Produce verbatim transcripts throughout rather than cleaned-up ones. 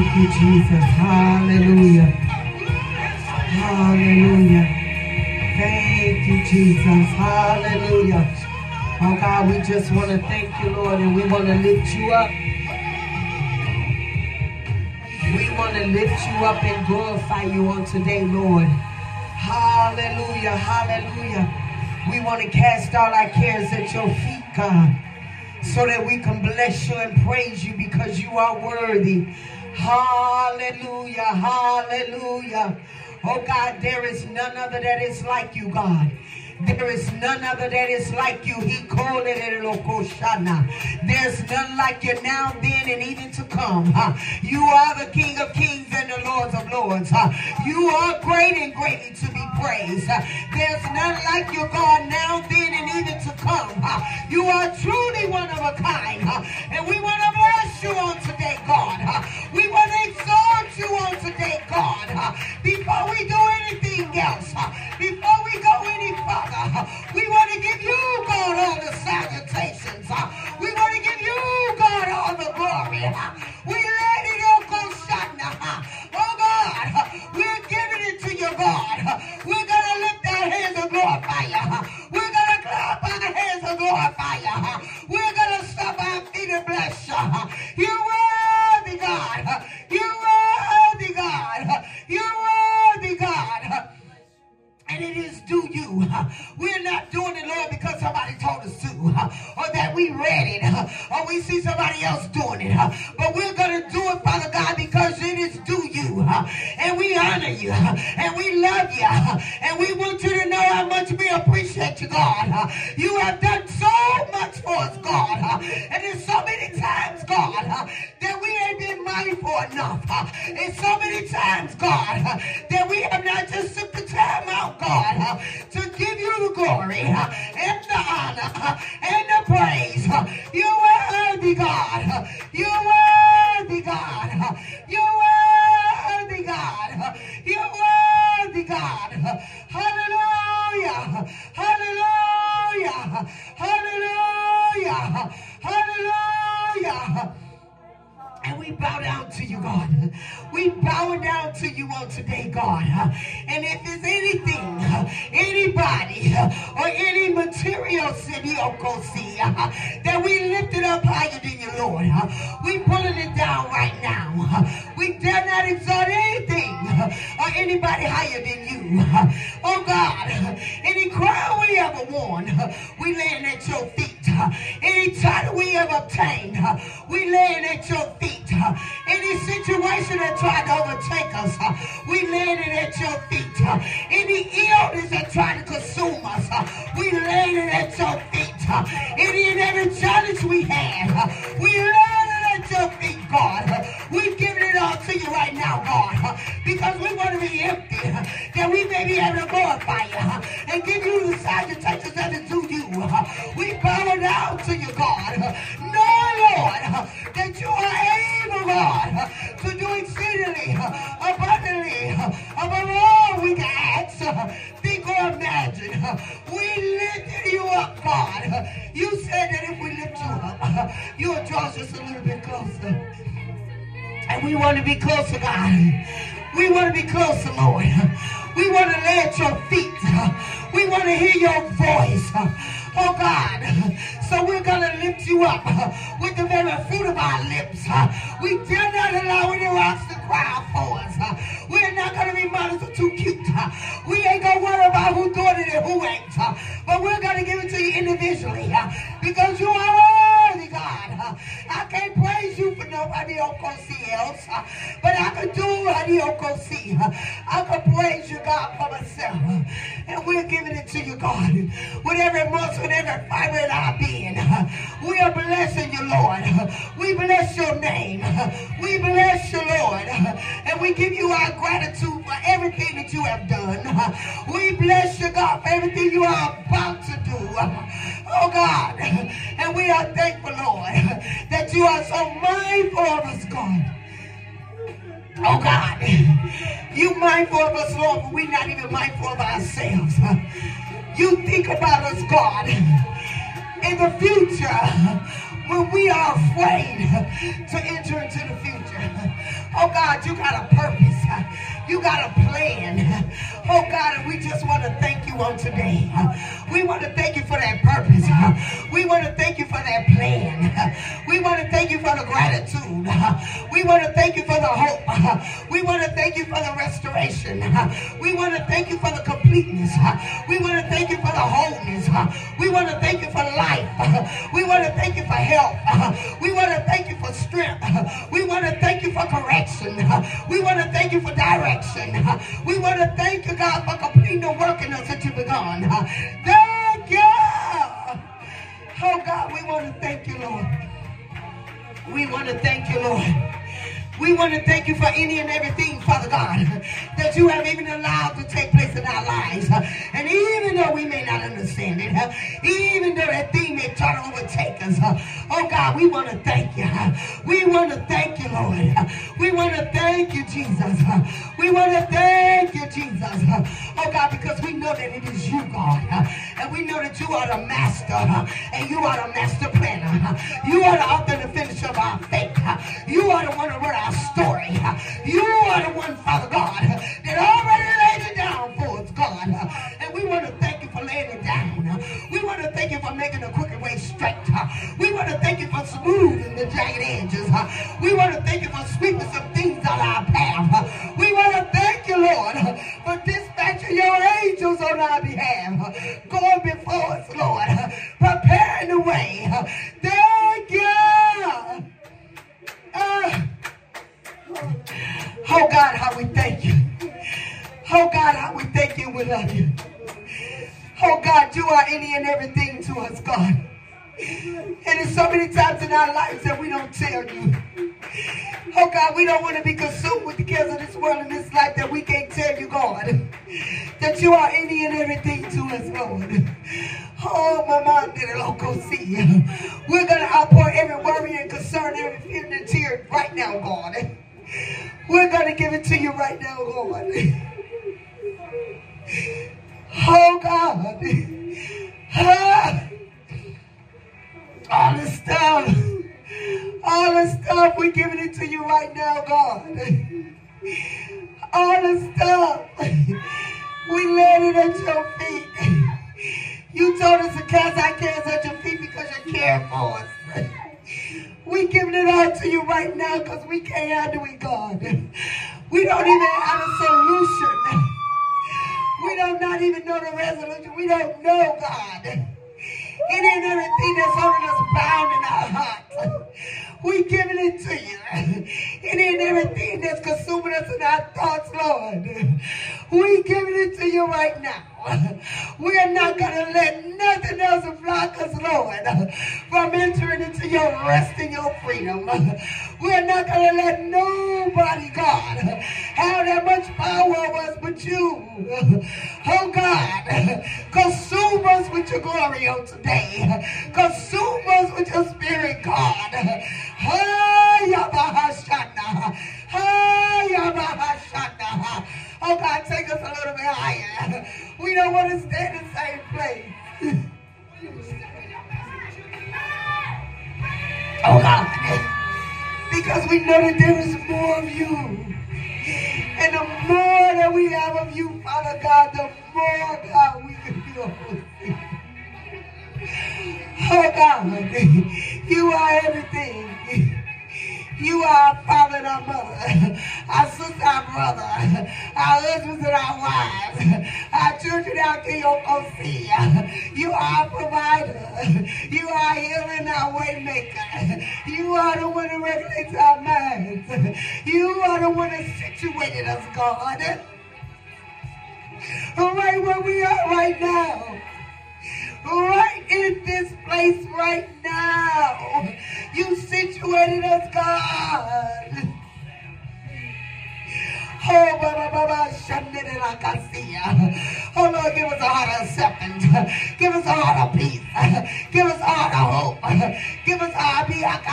Thank you, Jesus. Hallelujah. Hallelujah. Thank you, Jesus. Hallelujah. Oh God, we just want to thank you, Lord, and we want to lift you up. We want to lift you up and glorify you on today, Lord. Hallelujah. Hallelujah. We want to cast all our cares at your feet, God, so that we can bless you and praise you because you are worthy. Hallelujah. Hallelujah. Oh God, there is none other that is like you, God. There is none other that is like you. He called it a lokoshana. There's none like you now, then, and even to come. Huh? You are the King of kings and the Lords of lords. Huh? You are great and greatly to be praised. Huh? There's none like you, God, now, then, and even to come. Huh? You are truly one of a kind. Huh? And we want to bless you on today, God. Huh? We want to exalt you on today, God. Huh? Before we do anything else, huh? Before we go any further, we want to give you, God, all the salutations. We want to give you, God, all the glory. We let it all go, Shana. Oh, God, we're giving it to you, God. We're going to lift our hands and glorify you. We're going to clap our hands and glorify you. We're going to stop our feet and bless you. You're worthy, God. You're worthy, God. You're worthy, God. And it is due you. We're not doing it, Lord, because somebody told us to, or that we read it, or we see somebody else doing it. But we're going to do it, Father God, because it is due you. And we honor you, and we love you, and we want you to know how much we appreciate you, God. You have done so much for us, God. And there's so many times, God, that we ain't been mindful enough. And so many times, God, that we have not just took the time out, God, to give you the glory and the honor and the praise. You're worthy, God. You're worthy, God. You're worthy, God. You're worthy, God. Hallelujah. Hallelujah. Hallelujah. Hallelujah. And we bow down to you, God. We bow down to you on today, God. And if there's anything, anybody, or any material that we lifted up higher than you, Lord, we pulling it down right now. We dare not exalt anything or anybody higher than you. Oh, God, any crown we ever worn, we laying at your feet. Any title we ever obtained, we laying at your feet. Any situation that tried to overtake us, we laying it at your feet. Any illness that tried to consume us, we laying it at your feet. Any and every challenge we had, we laying it at your feet, God. We giving it all to you right now, God, because we want to be empty, that we may be able to glorify you and give you the salutations that is due you. We bow down to you, God. Know, Lord, that you are able, God, to do exceedingly, abundantly, above all we can ask, think, or imagine. We lifted you up, God. You said that if we lift you up, you will draw us just a little bit closer. And we want to be closer, God. We want to be closer, Lord. We want to lay at your feet. We want to hear your voice. Oh, God. So we're going to lift you up with the very fruit of our lips. We dare not allow any rocks to cry out for us. We're not going to be models or too cute. We ain't going to worry about who's doing it and who ain't. But we're going to give it to you individually because you are worthy, God. I can't praise you for nobody else, but I can do Hadiokosi. I can praise you, God, for myself. And we're giving it to you, God, with every muscle and every fiber in our being. We are blessing you, Lord. We bless your name. We bless you, Lord. And we give you our gratitude for everything that you have done. We bless you, God, for everything you are about to do. Oh, God. And we are thankful, Lord, that you are so mindful of us, God. Oh, God. You mindful of us, Lord, but we're not even mindful of ourselves. You think about us, God. In the future, when we are afraid to enter into the future. Oh God, you got a purpose. You got a plan. Oh God, and we just want to thank you on today. We want to thank you for that purpose. We want to thank you for that plan. We want to thank you for the gratitude. We want to thank you for the hope. We want to thank you for the restoration. We want to thank you for the completeness. We want to thank you for the wholeness. We want to thank you for life. We want to thank you for health. We want to thank you for strength. We want to thank you for correction. We want to thank you for direction. We want to thank you, God, for completing the work in us that you've begun. Thank you. Oh, God, we want to thank you, Lord. We want to thank you, Lord. We want to thank you for any and everything, Father God, that you have even allowed to take place in our lives. And even though we may not understand it, even though that thing may try to overtake us, oh God, we want to thank you. We want to thank you, Lord. We want to thank you, Jesus. We want to thank you, Jesus. Oh God, because we know that it is you, God. And we know that you are the master. And you are the master planner. You are the author and the finisher of our faith. You are the one that wrote our story. You are the one, Father God, that already laid it down for us, God. And we want to thank you for laying it down. We want to thank you for making the crooked way straight. We want to thank you for smoothing the jagged edges. We want to thank you for sweeping some things on our path. We want to thank you, Lord, for dispatching your angels on our behalf, going before us, Lord, preparing the way. Thank you. Uh, Oh God, how we thank you. Oh God, how we thank you. We love you. Oh God, you are any and everything to us, God. And there's so many times in our lives that we don't tell you. Oh God, we don't want to be consumed with the cares of this world and this life that we can't tell you, God, that you are any and everything to us, Lord. Oh, my mom did a local see. We're going to outpour every worry and concern, every fear and tear right now, God. We're going to give it to you right now, Lord. Oh, God. Ah, all the stuff. All the stuff, we're giving it to you right now, God. All the stuff. We laid it at your feet. You told us to cast our cares at your feet because you care for us. We giving it all to you right now because we can't handle it, God. We don't even have a solution. We don't not even know the resolution. We don't know, God. It ain't everything that's holding us bound in our hearts. We giving it to you. It ain't everything that's consuming us in our thoughts, Lord. We giving it to you right now. We are not going to let nothing else block us, Lord, from entering into your rest and your freedom. We are not going to let nobody, God, have that much power over us but you. Oh, God, consume us with your glory on today. Consume us with your spirit, God. Oh, God, take us a little bit higher. We don't want to stay in the same place. Oh, God. Because we know that there is more of you. And the more that we have of you, Father God, the more, God, we can be. Oh, God, you are everything. You are our father and our mother, our sister, our brother, our husbands and our wives, our children out there, your Osea. You are our provider. You are healing, our way maker. You are the one who regulates our minds. You are the one that situated us, God. Right where we are right now. Right in this place right now. You situated us, God. Oh, Baba, Baba, oh, Lord, give us a heart of acceptance. Give us a heart of peace. Give us a heart of hope. Give us a heart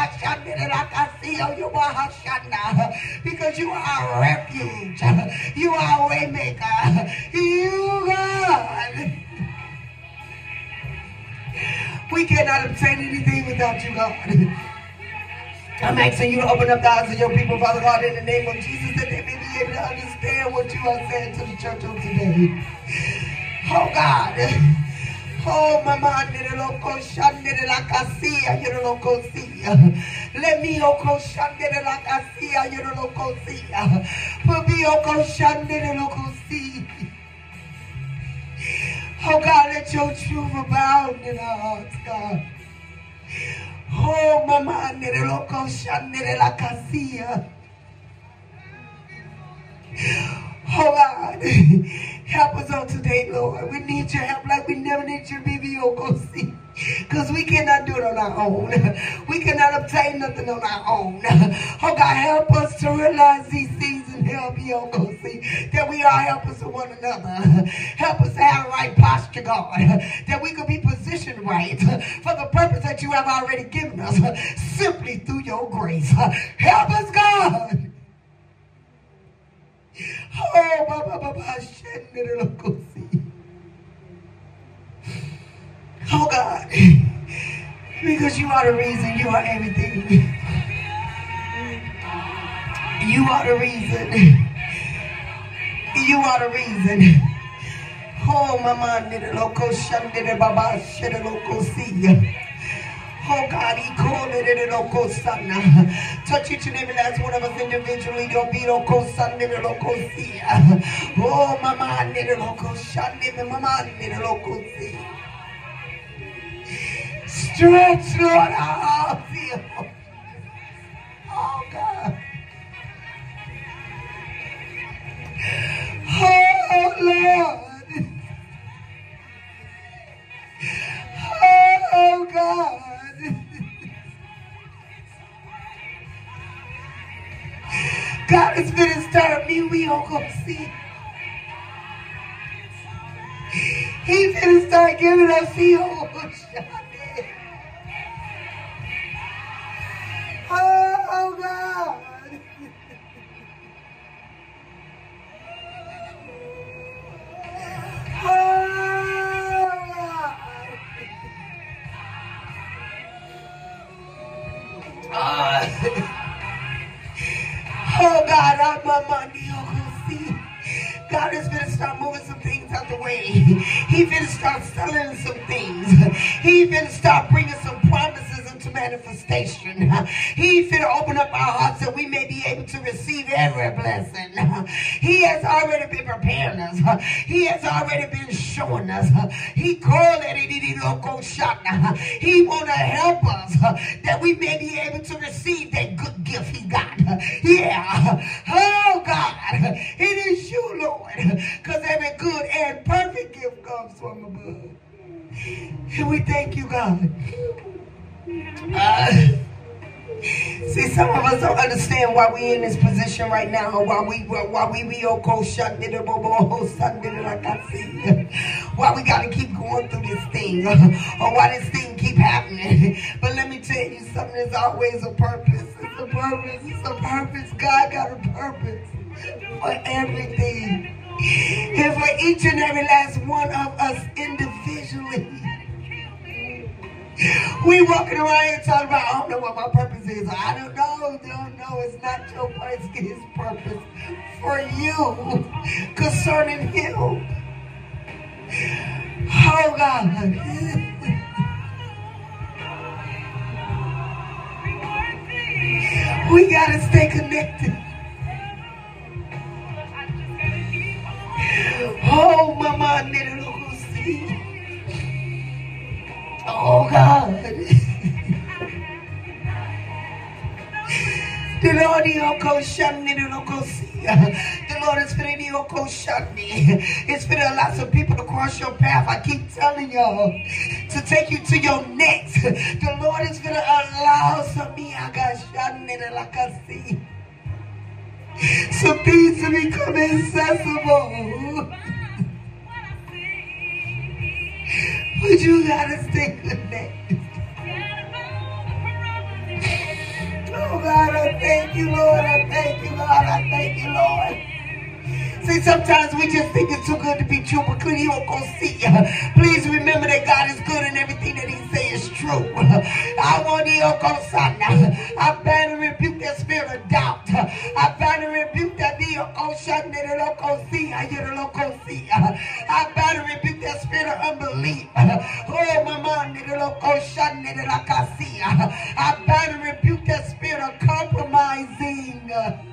of because you are our refuge. You are our way maker. You, God. We cannot obtain anything without you, God. I'm asking you to open up the eyes of your people, Father God, in the name of Jesus, that they may be able to understand what you are saying to the church on today. Oh, God. Oh, mama, loco, shandere la casilla, you loco, see. Let me oko shandere la casilla, you loco, see. For me, oko shandere loco, see. Oh, God, let your truth abound in our hearts, God. Oh, mama, loco, shandere la casilla. Oh, God. Help us on today, Lord. We need your help like we never need your B B O go see. Because we cannot do it on our own. We cannot obtain nothing on our own. Oh, God, help us to realize these things and help you, oh, go see, that we are helpers of one another. Help us to have the right posture, God, that we could be positioned right for the purpose that you have already given us, simply through your grace. Help us, God. Oh, Baba, Baba, oh, God, because you are the reason, you are everything. You are the reason. You are the reason. Oh, Mama, loco, shanded Baba, shed a loco, see. Oh, God, he called it in a local son. Touch each and every last one of us individually. Don't be local son, little local see. Oh, mama, little local son, little mama, little local see. Stretch, Lord, our feel. Oh, God. Oh, Lord. Oh, God. God is going to start me, we all go see. He's going to start giving us the old shot. Oh, God. Oh, God, I'm my money. See, God is going to start moving some things out the way. He's going to start selling some things. He's going to start bringing some promises into manifestation. He's going to open up our hearts so we may be able to receive every blessing. He has already been preparing us. He has already been showing us. He called it a He want to help us that we may be able to receive that good gift he got. Yeah. Oh, God. It is you, Lord. Because every good and perfect gift comes from above. And we thank you, God. Uh, see, some of us don't understand why we in this position right now, or why we why we we why we got to keep going through this thing, or why this thing keep happening. But let me tell you something, there's always a purpose. It's a purpose. It's a purpose. God got a purpose for everything. And for each and every last one of us individually. We walking around here talking about, I don't know what my purpose is. I don't know, don't know. It's not your purpose, it's his purpose for you concerning him. Oh, God. We got to stay connected. Oh, Mama, little see. Oh, God. The Lord The Lord is finna It's finna allow some people to cross your path. I keep telling y'all to take you to your next. The Lord is finna allow some some things to become accessible. But you gotta stay connected. Oh, God, I thank you, Lord. I thank you, God. I thank you, Lord. See, sometimes we just think it's too good to be true, but could you go see? Please remember that God is good in everything that he says. is true. I want the Okosana. I bind and rebuke that spirit of doubt. I bind and rebuke that the Okosana, the Okosia, the Okosia. I bind and rebuke that spirit of unbelief. Oh, my mind, the Okosana, the Okasia. I bind and rebuke that spirit of compromising.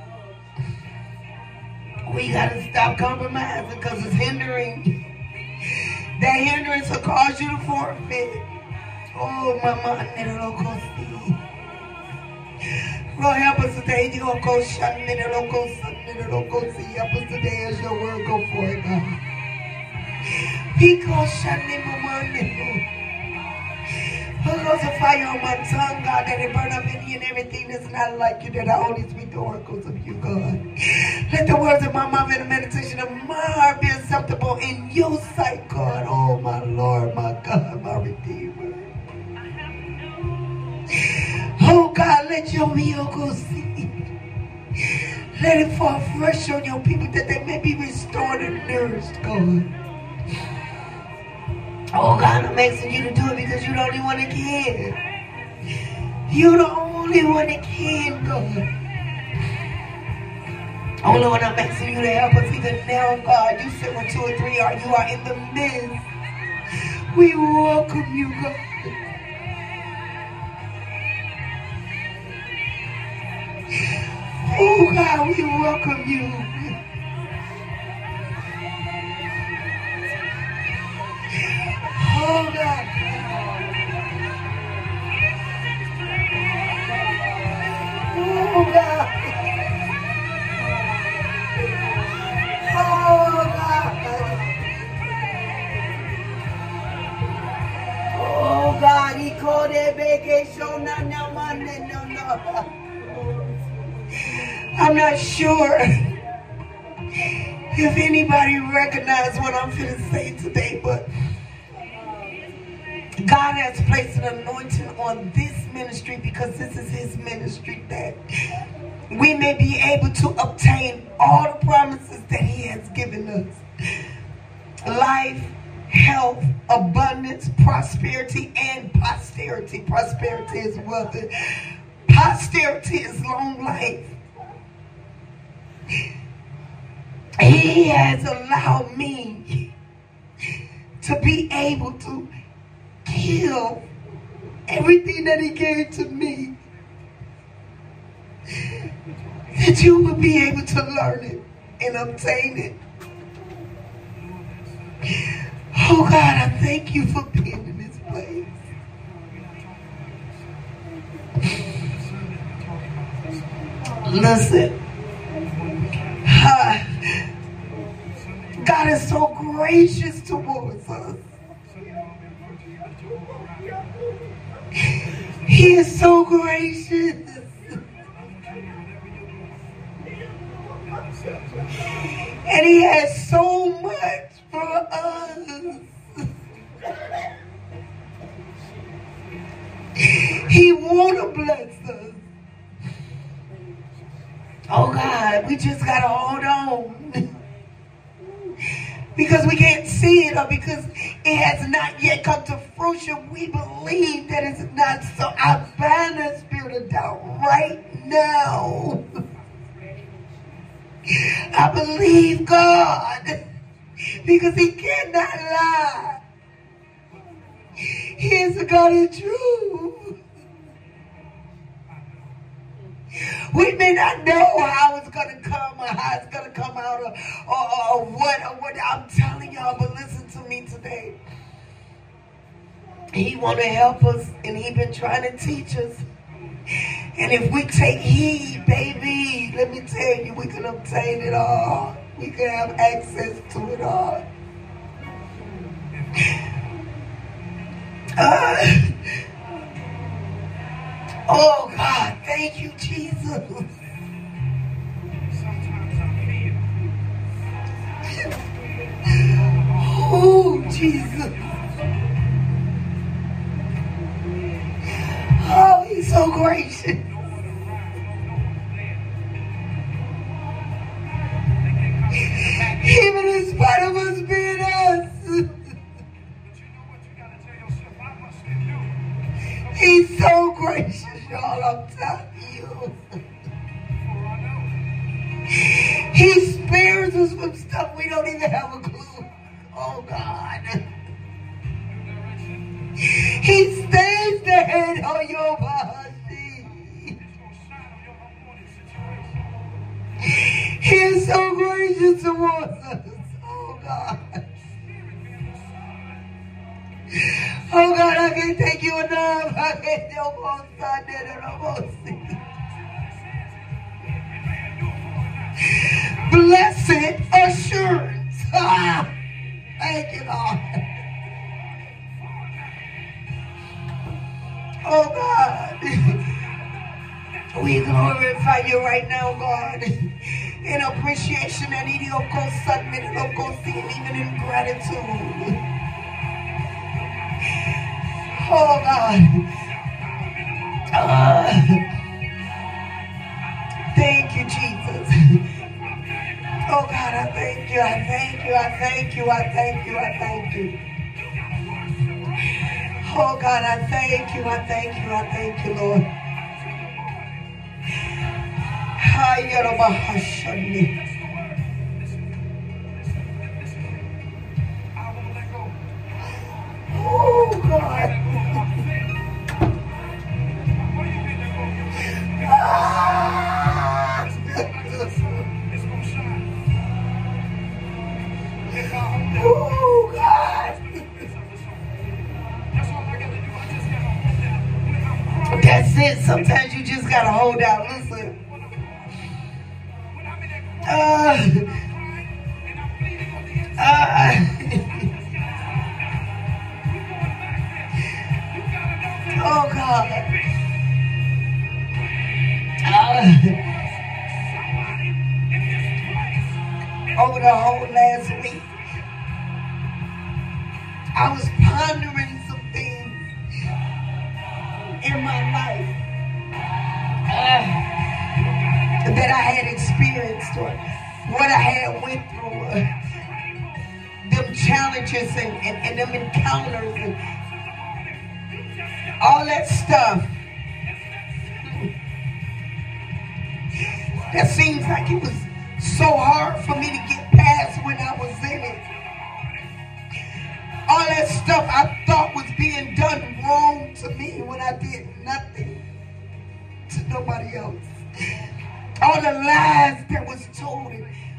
We gotta stop compromising because it's hindering. That hindrance will cause you to forfeit. Oh, my mind, Lord, help us today. Help us today as your word go forth, God. Holy Ghost of fire on my tongue, God, that it burn up any and everything that's not like you, that I only speak the oracles of you, God. Let the words of my mouth and the meditation of my heart be acceptable in your sight, God. Oh, my Lord, my God, my Redeemer. Oh, God, let your will go see. Let it fall fresh on your people that they may be restored and nourished, God. Oh, God, I'm asking you to do it because you're the only one that can. You're the only one that can, God. Oh, Lord, I'm asking you to help us even now, God. You said when two or three are, you are in the midst. We welcome you, God. Oh, God, we welcome you. Oh, God. Oh, God. Oh, God. Oh, God. He called it vacation. No, no, no, no, no. I'm not sure if anybody recognizes what I'm going to say today, but God has placed an anointing on this ministry because this is his ministry, that we may be able to obtain all the promises that he has given us. Life, health, abundance, prosperity, and posterity. Prosperity is wealth. Posterity is long life. He has allowed me to be able to kill everything that he gave to me, that you will be able to learn it and obtain it. Oh, God, I thank you for being in this place. Listen, uh, God is so gracious towards us. He is so gracious. And he has so much for us. He want to bless us. Oh, God, we just got to hold on. Because we can't see it, or because it has not yet come to fruition, we believe that it's not so. I bind the spirit of doubt right now. I believe God, because he cannot lie. He is the God of truth. We may not know how it's going to come, or how it's going to come out, or, or, or what, or what I'm telling y'all, but listen to me today. He want to help us, and he been trying to teach us. And if we take heed, baby, let me tell you, we can obtain it all. We can have access to it all. Uh, oh, God, thank you, Jesus. Oh, Jesus. Oh, he's so gracious. Even in spite of us being us. I'm telling you. He spares us from stuff we don't even have a clue. Oh God. He stays the head on your body. He is so gracious towards us. Oh God. Oh God, I can't take you enough. I can't do more Sunday than almost see. Blessed assurance. Ah, thank you, Lord. Oh God. We glorify you right now, God. In appreciation and even in gratitude. Oh God. Uh, thank you, Jesus. Oh God, I thank you, I thank you, I thank you, I thank you, I thank you. Oh God, I thank you, I thank you, I thank you, Lord. Oh God. Oh God. That's it. Sometimes you just gotta hold out. Listen. Uh, uh, oh God. Uh, over the whole last week, I was pondering some things in my life uh, that I had experienced or what I had went through, uh, them challenges and, and, and them encounters and all that stuff. That seems like it was so hard for me to get past when I was in it. All that stuff I thought was being done wrong to me when I did nothing to nobody else. All the lies that was told.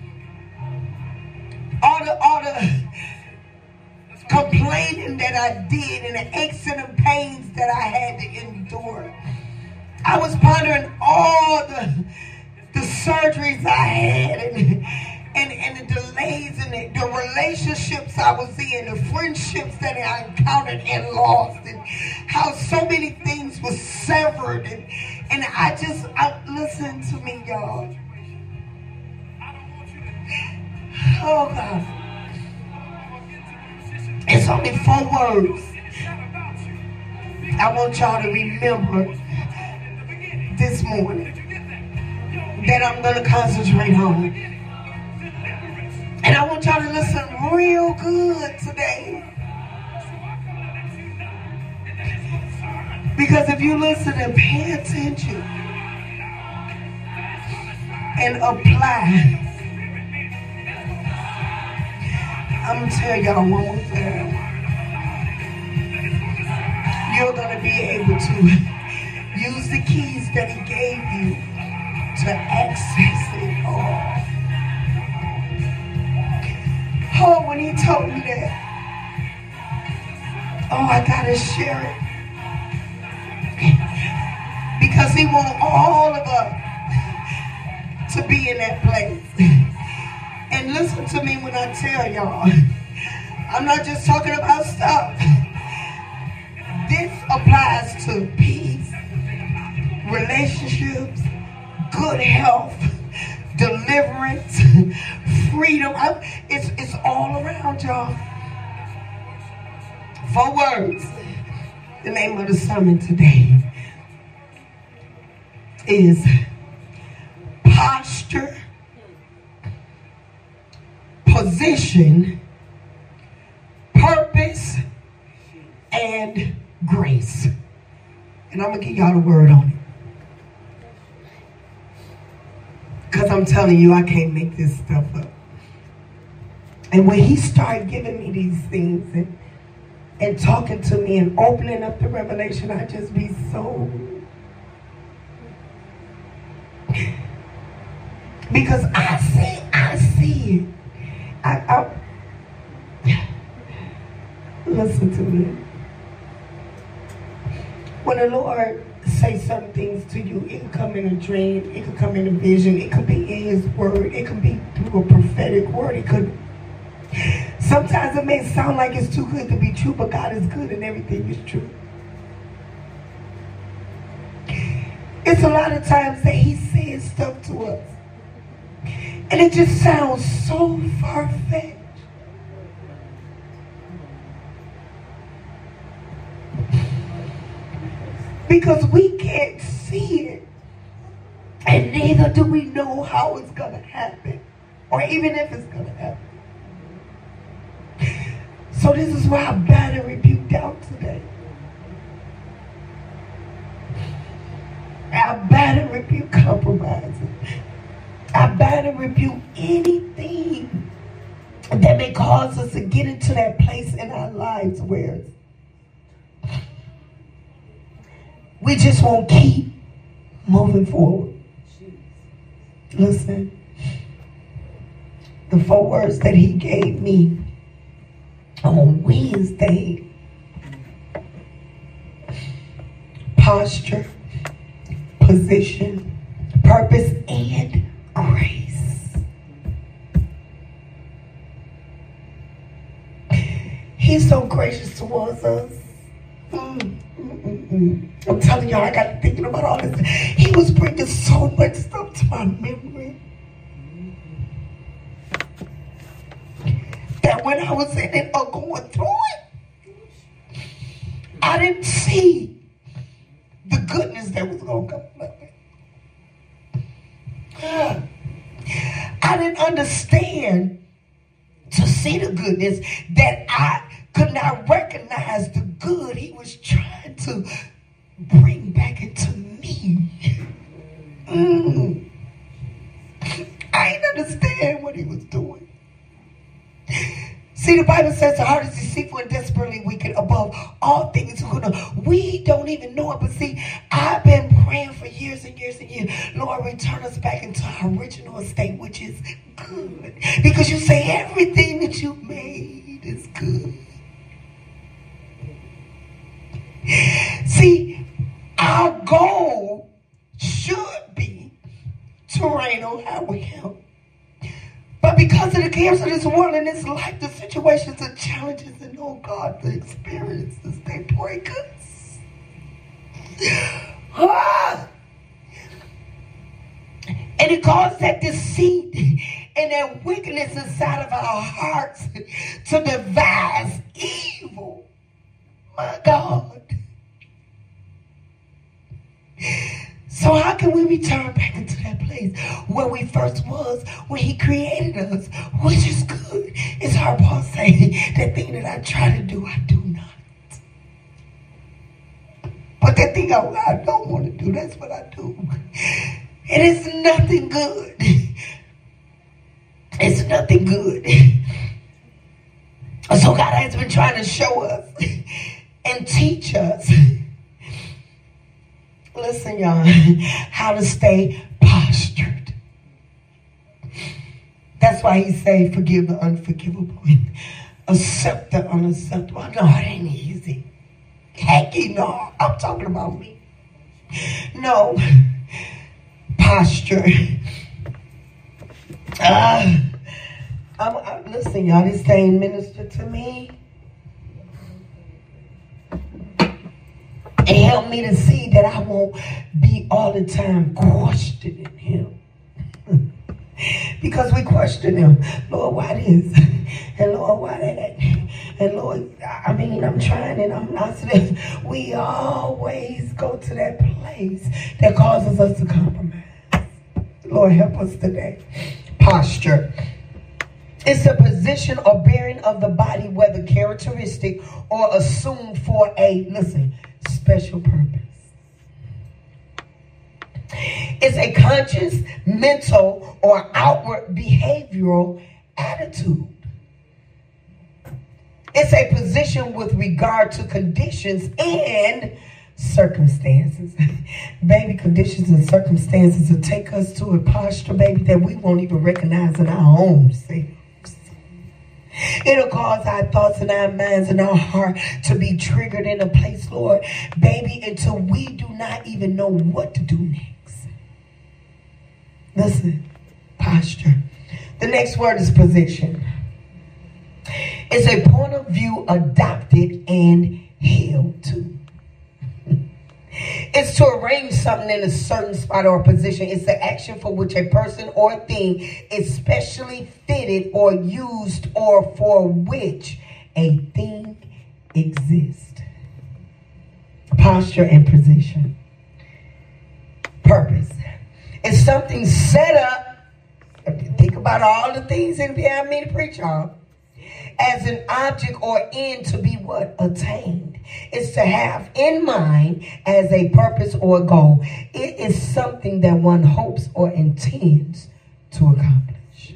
All the, all the complaining that I did and the aches and the pains that I had to endure. I was pondering all the, the surgeries I had and, and, and the delays and the, the relationships I was in, the friendships that I encountered and lost, and how so many things were severed. And, and I just, I, listen to me, y'all. Oh, God. It's only four words I want y'all to remember this morning that I'm going to concentrate on. And I want y'all to listen real good today. Because if you listen and pay attention and apply, I'm going to tell y'all one more thing. You're going to be able to use the keys that he gave you to access it all. Oh, when he told me that, oh, I got to share it. Because he wants all of us to be in that place. And listen to me when I tell y'all, I'm not just talking about stuff. This applies to peace, relationships, good health, deliverance, freedom. I'm, it's, it's all around, y'all. Four words. The name of the sermon today is posture, position, purpose, and grace. And I'm going to give y'all the word on it. Because I'm telling you, I can't make this stuff up. And when he started giving me these things and, and talking to me and opening up the revelation, I just be so... Because I see, I see it. I, I, listen to me. When the Lord say certain things to you, it could come in a dream, it could come in a vision, it could be in his word, it could be through a prophetic word, it could... Sometimes it may sound like it's too good to be true, but God is good and everything is true. It's a lot of times that he says stuff to us, and it just sounds so far-fetched. Because we can't see it, and neither do we know how it's going to happen, or even if it's going to happen. So this is why I bind and rebuke doubt today. I bind and rebuke compromising. I bind and rebuke anything that may cause us to get into that place in our lives where we just won't keep moving forward. Listen, the four words that he gave me on Wednesday: posture, position, purpose, and grace. He's so gracious towards us. Mm, mm, mm, mm. I'm telling y'all, I got thinking about all this. He was bringing so much stuff to my memory that when I was in it or going through it, I didn't see the goodness that was going to come from it. I didn't understand to see the goodness that I could not recognize the good he was trying to bring back into me. Mm. I didn't understand what he was doing. See, the Bible says the heart is deceitful and desperately wicked above all things. We don't even know it, but see, I've been praying for years and years and years. Lord, return us back into our original estate, which is good. Because you say everything that you made is good. See, our goal should be to reign on how we help. But because of the cares of this world and this life, the situations and challenges and, oh God, the experiences, they break us. Ah! And it causes that deceit and that wickedness inside of our hearts to devise evil. My God. So how can we return back into that place where we first was when he created us, which is good? It's hard Paul saying, that thing that I try to do, I do not. But that thing I, I don't want to do, that's what I do. It is nothing good. It's nothing good. So God has been trying to show us and teach us, listen, y'all, how to stay postured. That's why he say, forgive the unforgivable, accept the unacceptable. No, it ain't easy. Heck, no, I'm talking about me. No, posture. Uh, I'm, I'm, listen, y'all, this thing ministered to me. It helped me to see that I won't be all the time questioning him. Because we question him. Lord, why this? And Lord, why that? And Lord, I mean, I'm trying and I'm not. We always go to that place that causes us to compromise. Lord, help us today. Posture. It's a position or bearing of the body, whether characteristic or assumed for a, listen, special purpose. It's a conscious, mental, or outward behavioral attitude. It's a position with regard to conditions and circumstances. Baby, conditions and circumstances will take us to a posture, baby, that we won't even recognize in our own selves. It'll cause our thoughts and our minds and our heart to be triggered in a place, Lord, baby, until we do not even know what to do next. Listen, posture. The next word is position. It's a point of view adopted and held to. It's to arrange something in a certain spot or position. It's the action for which a person or thing is specially fitted or used, or for which a thing exists. Posture and position. Purpose. It's something set up. Think about all the things that you have me to preach on. As an object or end to be what? Attained. It's to have in mind as a purpose or a goal. It is something that one hopes or intends to accomplish.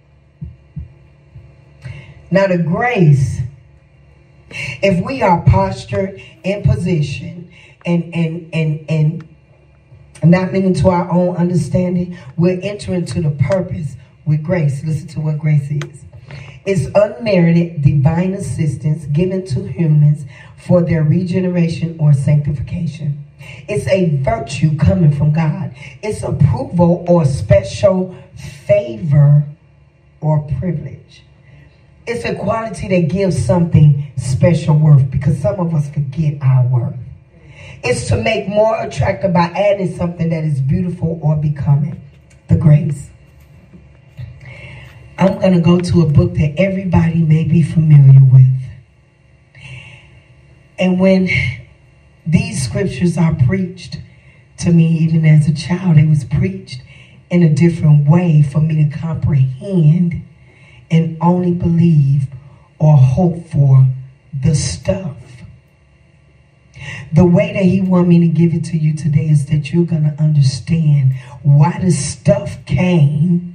Now the grace, if we are postured in position and and and and not leaning to our own understanding, we're entering into the purpose with grace. Listen to what grace is. It's unmerited divine assistance given to humans for their regeneration or sanctification. It's a virtue coming from God. It's approval or special favor or privilege. It's a quality that gives something special worth, because some of us forget our worth. It's to make more attractive by adding something that is beautiful or becoming. The grace. I'm going to go to a book that everybody may be familiar with. And when these scriptures are preached to me, even as a child, it was preached in a different way for me to comprehend and only believe or hope for the stuff. The way that he wants me to give it to you today is that you're going to understand why the stuff came,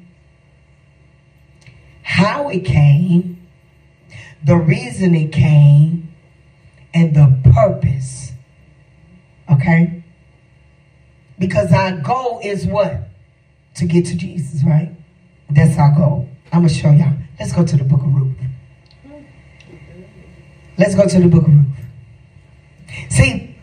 how it came, the reason it came, and the purpose. Okay? Because our goal is what? To get to Jesus, right? That's our goal. I'm going to show y'all. Let's go to the book of Ruth. Let's go to the book of Ruth. See,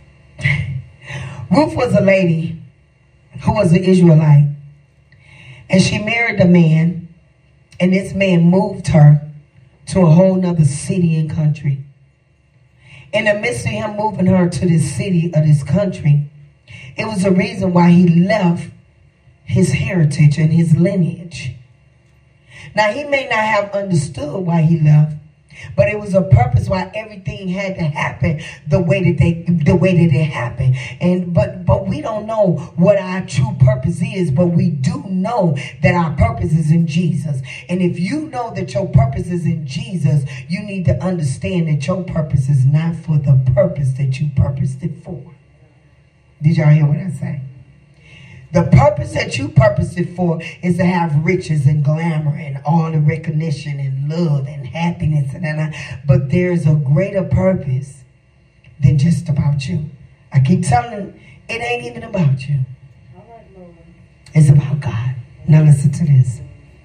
Ruth was a lady who was an Israelite. And she married a man. And this man moved her to a whole nother city and country. In the midst of him moving her to this city or this country, it was a reason why he left his heritage and his lineage. Now, he may not have understood why he left, but it was a purpose why everything had to happen the way that they, the way that it happened. And but but we don't know what our true purpose is, but we do know that our purpose is in Jesus. And if you know that your purpose is in Jesus, you need to understand that your purpose is not for the purpose that you purposed it for. Did y'all hear what I say? The purpose that you purposed it for is to have riches and glamour and all the recognition and love and happiness. And that. But there's a greater purpose than just about you. I keep telling them, it ain't even about you. It's about God. Now listen to this.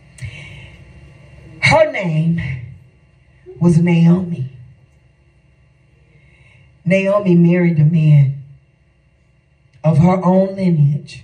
Her name was Naomi. Naomi married a man of her own lineage.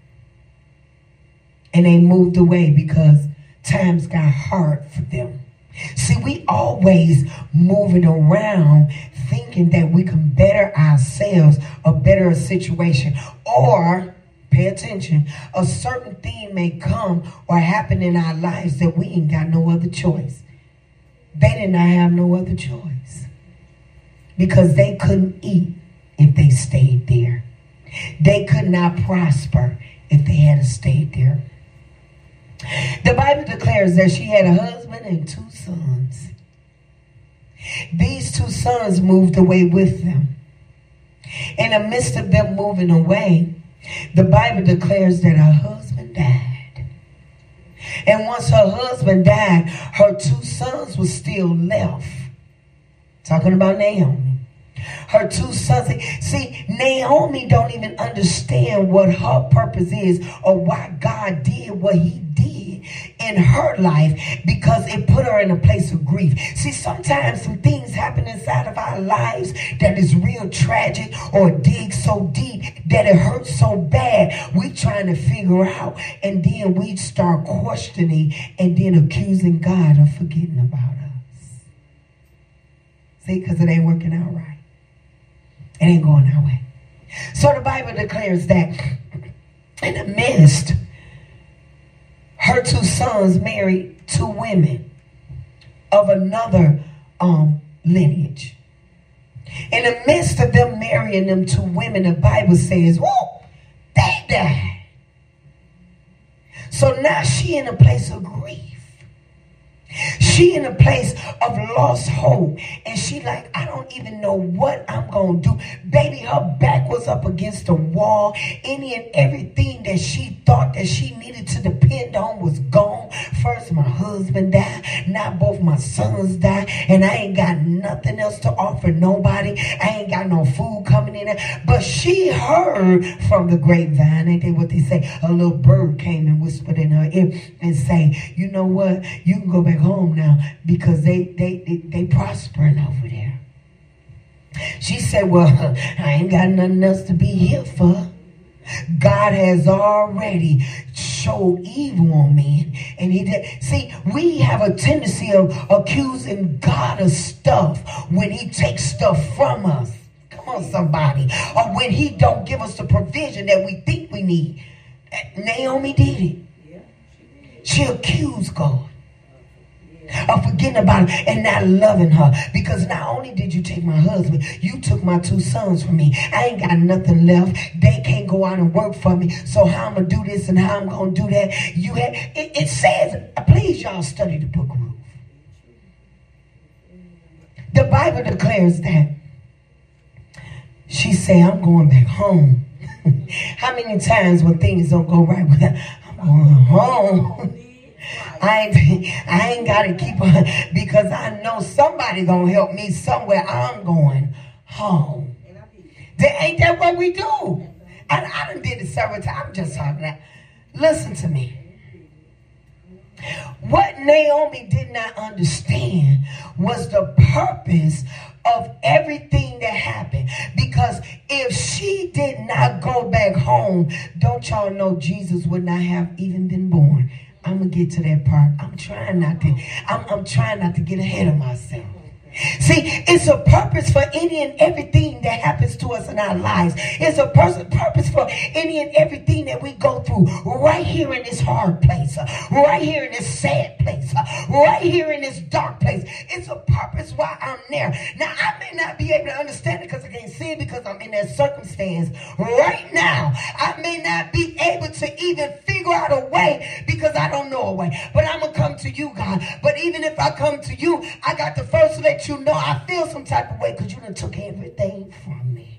And they moved away because times got hard for them. See, we always moving around thinking that we can better ourselves or better a situation. Or, pay attention, a certain thing may come or happen in our lives that we ain't got no other choice. They did not have no other choice. Because they couldn't eat if they stayed there. They could not prosper if they had to stay there. The Bible declares that she had a husband and two sons. These two sons moved away with them. In the midst of them moving away, The Bible declares that her husband died. And once her husband died, her two sons were still left. Talking about Naomi. Her two sons. See, Naomi don't even understand what her purpose is or why God did what he did in her life, because it put her in a place of grief. See, sometimes some things happen inside of our lives that is real tragic or dig so deep that it hurts so bad. We trying to figure out, and then we start questioning and then accusing God of forgetting about us. See, because it ain't working out right. It ain't going our way. So the Bible declares that in the midst, her two sons married two women of another um, lineage. In the midst of them marrying them two women, the Bible says, whoa, they died. So now she in a place of grief. She in a place of lost hope. And she like, I don't even know what I'm going to do. Baby, her back was up against the wall. Any and everything that she thought that she needed to depend on was gone. First, my husband died. Now both my sons died. And I ain't got nothing else to offer nobody. I ain't got no food coming in there. But she heard from the grapevine. Ain't that what they say? A little bird came and whispered in her ear and say, you know what? You can go back home now, because they they they, they prospering over there. She said, well, I ain't got nothing else to be here for. God has already showed evil on me, and he did. See, we have a tendency of accusing God of stuff when he takes stuff from us. Come on, somebody. Or when he don't give us the provision that we think we need. Naomi did it. She accused God of forgetting about it and not loving her, because not only did you take my husband, you took my two sons from me. I ain't got nothing left. They can't go out and work for me. So how I'm gonna do this and how I'm gonna do that? You had it, it says, please y'all study the book of Ruth. The Bible declares that she said, I'm going back home. How many times when things don't go right with her, I'm going home. I ain't, I ain't got to keep her, because I know somebody going to help me somewhere. I'm going home. That, ain't that what we do? I, I done did it several times. I'm just talking about. Listen to me. What Naomi did not understand was the purpose of everything that happened. Because if she did not go back home, don't y'all know Jesus would not have even been born. I'm going to get to that part. I'm trying not to, I'm, I'm trying not to get ahead of myself. See, it's a purpose for any and everything that happens to us in our lives. It's a pers- purpose for any and everything that we go through right here in this hard place, uh, right here in this sad place, uh, right here in this dark place. It's a purpose why I'm there. Now, I may not be able to understand it because I can't see it, because I'm in that circumstance right now. I may not be able to even figure out a way because I don't know a way. But I'm going to come to you, God. But even if I come to you, I got to first let you know I feel some type of way because you done took everything from me.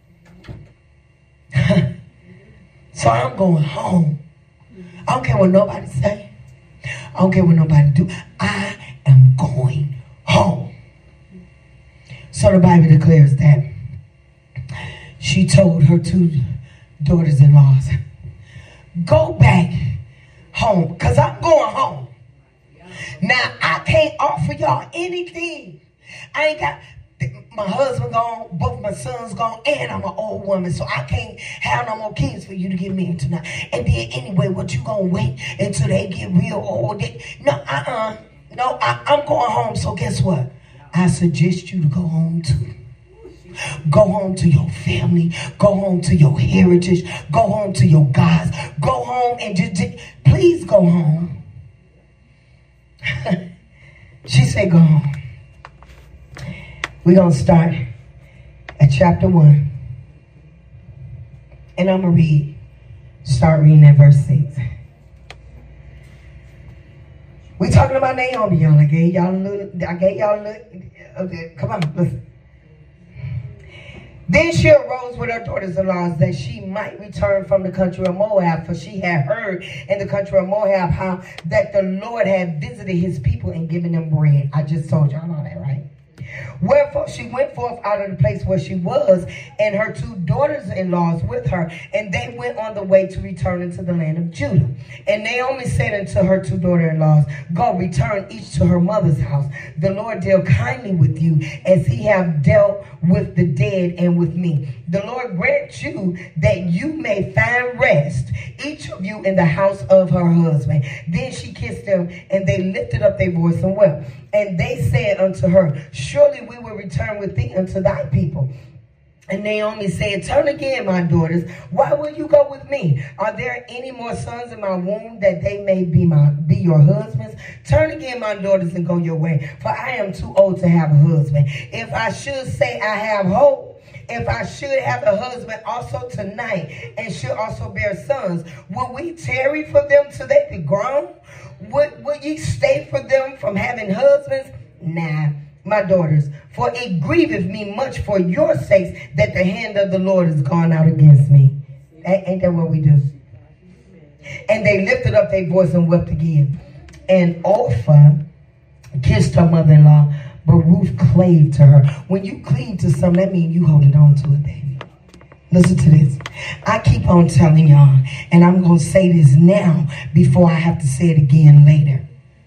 So I'm going home. I don't care what nobody say. I don't care what nobody do. I am going home. So the Bible declares that she told her two daughters-in-laws, go back home, because I'm going home. Now, I can't offer y'all anything. I ain't got, my husband gone, both my sons gone, and I'm an old woman, so I can't have no more kids for you to get married tonight. And then anyway, what you gonna wait until they get real old? They, no, uh-uh. No, I, I'm going home, so guess what? I suggest you to go home too. Go home to your family. Go home to your heritage. Go home to your gods. Go home and just, just please go home. She said, go home. We're going to start at chapter one. And I'm going to read, start reading at verse six. We're talking about Naomi, y'all. I gave y'all a little, I gave y'all a little, okay, come on, listen. Then she arose with her daughters-in-law that she might return from the country of Moab, for she had heard in the country of Moab how that the Lord had visited his people and given them bread. I just told y'all all that, right? Wherefore she went forth out of the place where she was, and her two daughters-in-laws with her, and they went on the way to return into the land of Judah. And Naomi said unto her two daughter-in-laws, Go, return each to her mother's house. The Lord deal kindly with you, as he have dealt with the dead and with me. The Lord grant you that you may find rest, each of you in the house of her husband. Then she kissed them, and they lifted up their voice and wept. And they said unto her, Surely we will return with thee unto thy people. And Naomi said, Turn again, my daughters. Why will you go with me? Are there any more sons in my womb that they may be my be your husbands? Turn again, my daughters, and go your way. For I am too old to have a husband. If I should say I have hope, if I should have a husband also tonight, and should also bear sons, will we tarry for them till they be grown? Would, would ye stay for them from having husbands? Nah, my daughters, for it grieveth me much for your sakes that the hand of the Lord is gone out against me. Ain't that what we do? And they lifted up their voice and wept again. And Orpah kissed her mother-in-law, but Ruth clave to her. When you cleave to something, that means you holding on to it, baby. Listen to this. I keep on telling y'all, and I'm going to say this now before I have to say it again later.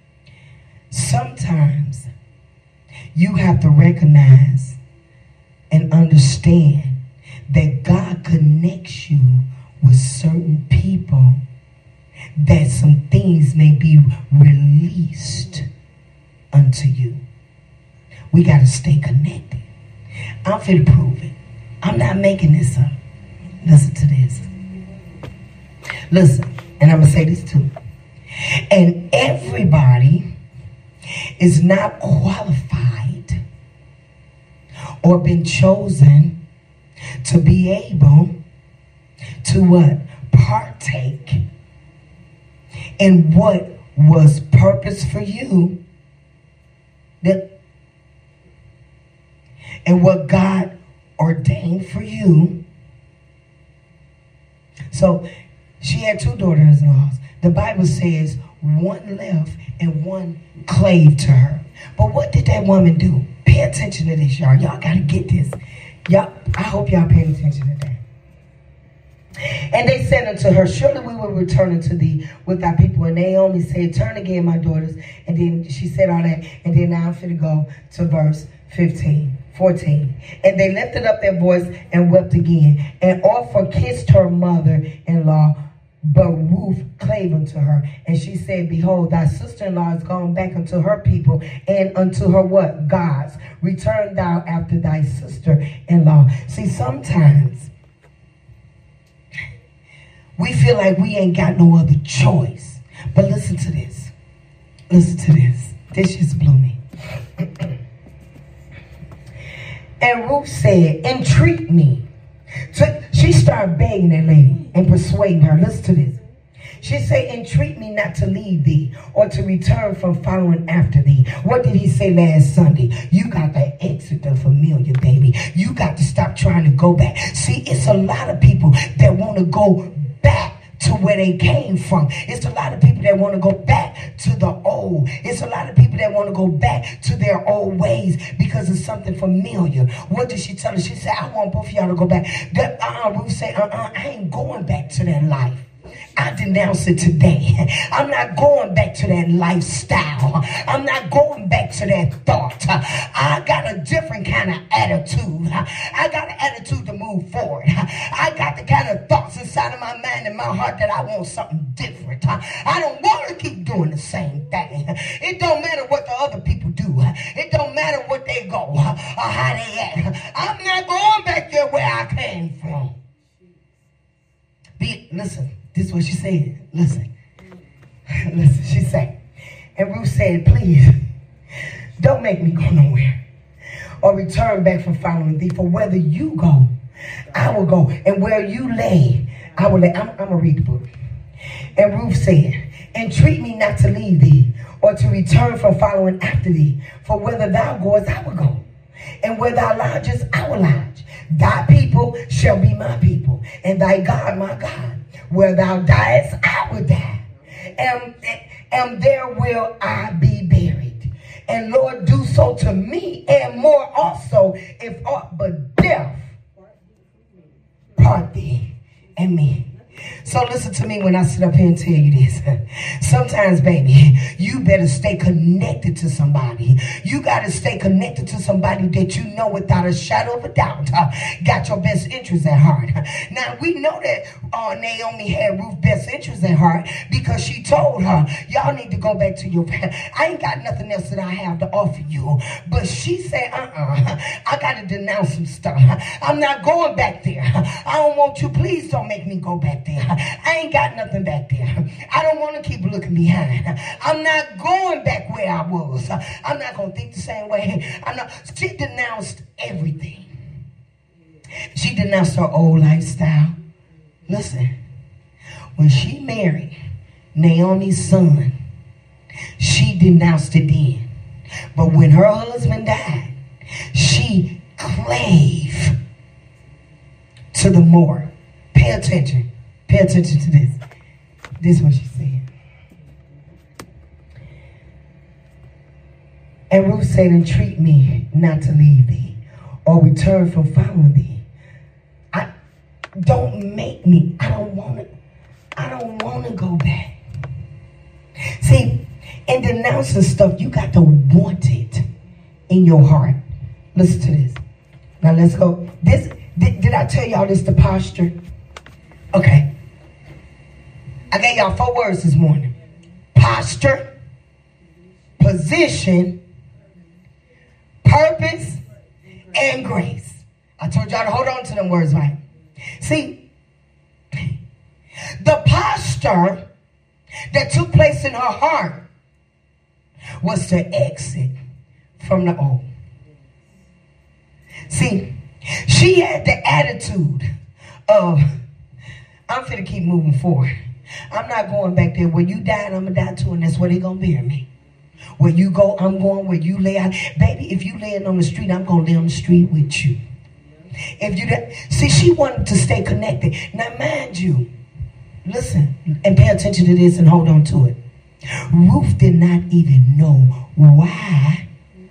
Sometimes you have to recognize and understand that God connects you with certain people, that some things may be released unto you. We got to stay connected. I'm finna prove it. I'm not making this up. Listen to this. Listen, and I'm going to say this too. And everybody is not qualified or been chosen to be able to what? Partake in what was purpose for you, that and what God ordained for you. So she had two daughters-in-laws. The Bible says one left and one clave to her. But what did that woman do? Pay attention to this, y'all. Y'all got to get this. Y'all, I hope y'all paying attention to that. And they said unto her, Surely we will return unto thee with thy people. And Naomi said, Turn again, my daughters. And then she said all that. And then now I'm finna go to verse fifteen, fourteen. And they lifted up their voice and wept again. And Orpah kissed her mother-in-law, but Ruth clave unto her. And she said, Behold, thy sister-in-law is gone back unto her people and unto her what? Gods. Return thou after thy sister-in-law. See, sometimes we feel like we ain't got no other choice. But listen to this. Listen to this. This just blew me. And Ruth said, Entreat me. So she started begging that lady and persuading her. Listen to this. She said, Entreat me not to leave thee or to return from following after thee. What did he say last Sunday? You got to exit the familiar, baby. You got to stop trying to go back. See, it's a lot of people that want to go back to where they came from. It's a lot of people that want to go back to the old. It's a lot of people that want to go back to their old ways because it's something familiar. What did she tell her? She said, I want both of y'all to go back. That, uh-uh, Ruth said, uh-uh, I ain't going back to that life. I denounce it today. I'm not going back to that lifestyle. I'm not going back to that thought. I got a different kind of attitude. I got an attitude to move forward. I got the kind of thoughts inside of my mind and my heart that I want something different. I don't want to keep doing the same thing. It don't matter what the other people do. It don't matter what they go or how they act. I'm not going back there where I came from. Be, listen. This is what she said. Listen. Listen, she said. And Ruth said, Please, don't make me go nowhere or return back from following thee. For whether you go, I will go. And where you lay, I will lay. I'm, I'm going to read the book. And Ruth said, Entreat me not to leave thee or to return from following after thee. For whether thou goest, I will go. And where thou lodgest, I will lodge. Thy people shall be my people, and thy God my God. Where thou diest, I will die, and, and there will I be buried. And Lord, do so to me, and more also, if aught but death part thee and me. So listen to me when I sit up here and tell you this. Sometimes, baby, you better stay connected to somebody. You got to stay connected to somebody that you know without a shadow of a doubt uh, got your best interests at heart. Now, we know that uh, Naomi had Ruth's best interests at heart because she told her, y'all need to go back to your family. I ain't got nothing else that I have to offer you. But she said, uh-uh, I got to denounce some stuff. I'm not going back there. I don't want you. Please don't make me go back there. I ain't got nothing back there. I don't want to keep looking behind. I'm not going back where I was. I'm not going to think the same way. I'm not. She denounced everything. She denounced her old lifestyle. Listen, when she married Naomi's son, she denounced it then. But when her husband died, she clave to the more. Pay attention. Pay attention to this. This is what she said. And Ruth said, entreat me not to leave thee or return from following thee. I don't make me. I don't want to. I don't want to go back. See, in denouncing stuff, you got to want it in your heart. Listen to this. Now let's go. This did, did I tell y'all this the posture? Okay. I gave y'all four words this morning. Posture, position, purpose, and grace. I told y'all to hold on to them words, right? See, the posture that took place in her heart was to exit from the old. See, she had the attitude of, I'm finna keep moving forward. I'm not going back there. Where you died, I'm going to die too, and that's where they're going to bury me. Where you go, I'm going. Where you lay out. Baby, if you laying on the street, I'm going to lay on the street with you. If you See, she wanted to stay connected. Now, mind you, listen, and pay attention to this and hold on to it. Ruth did not even know why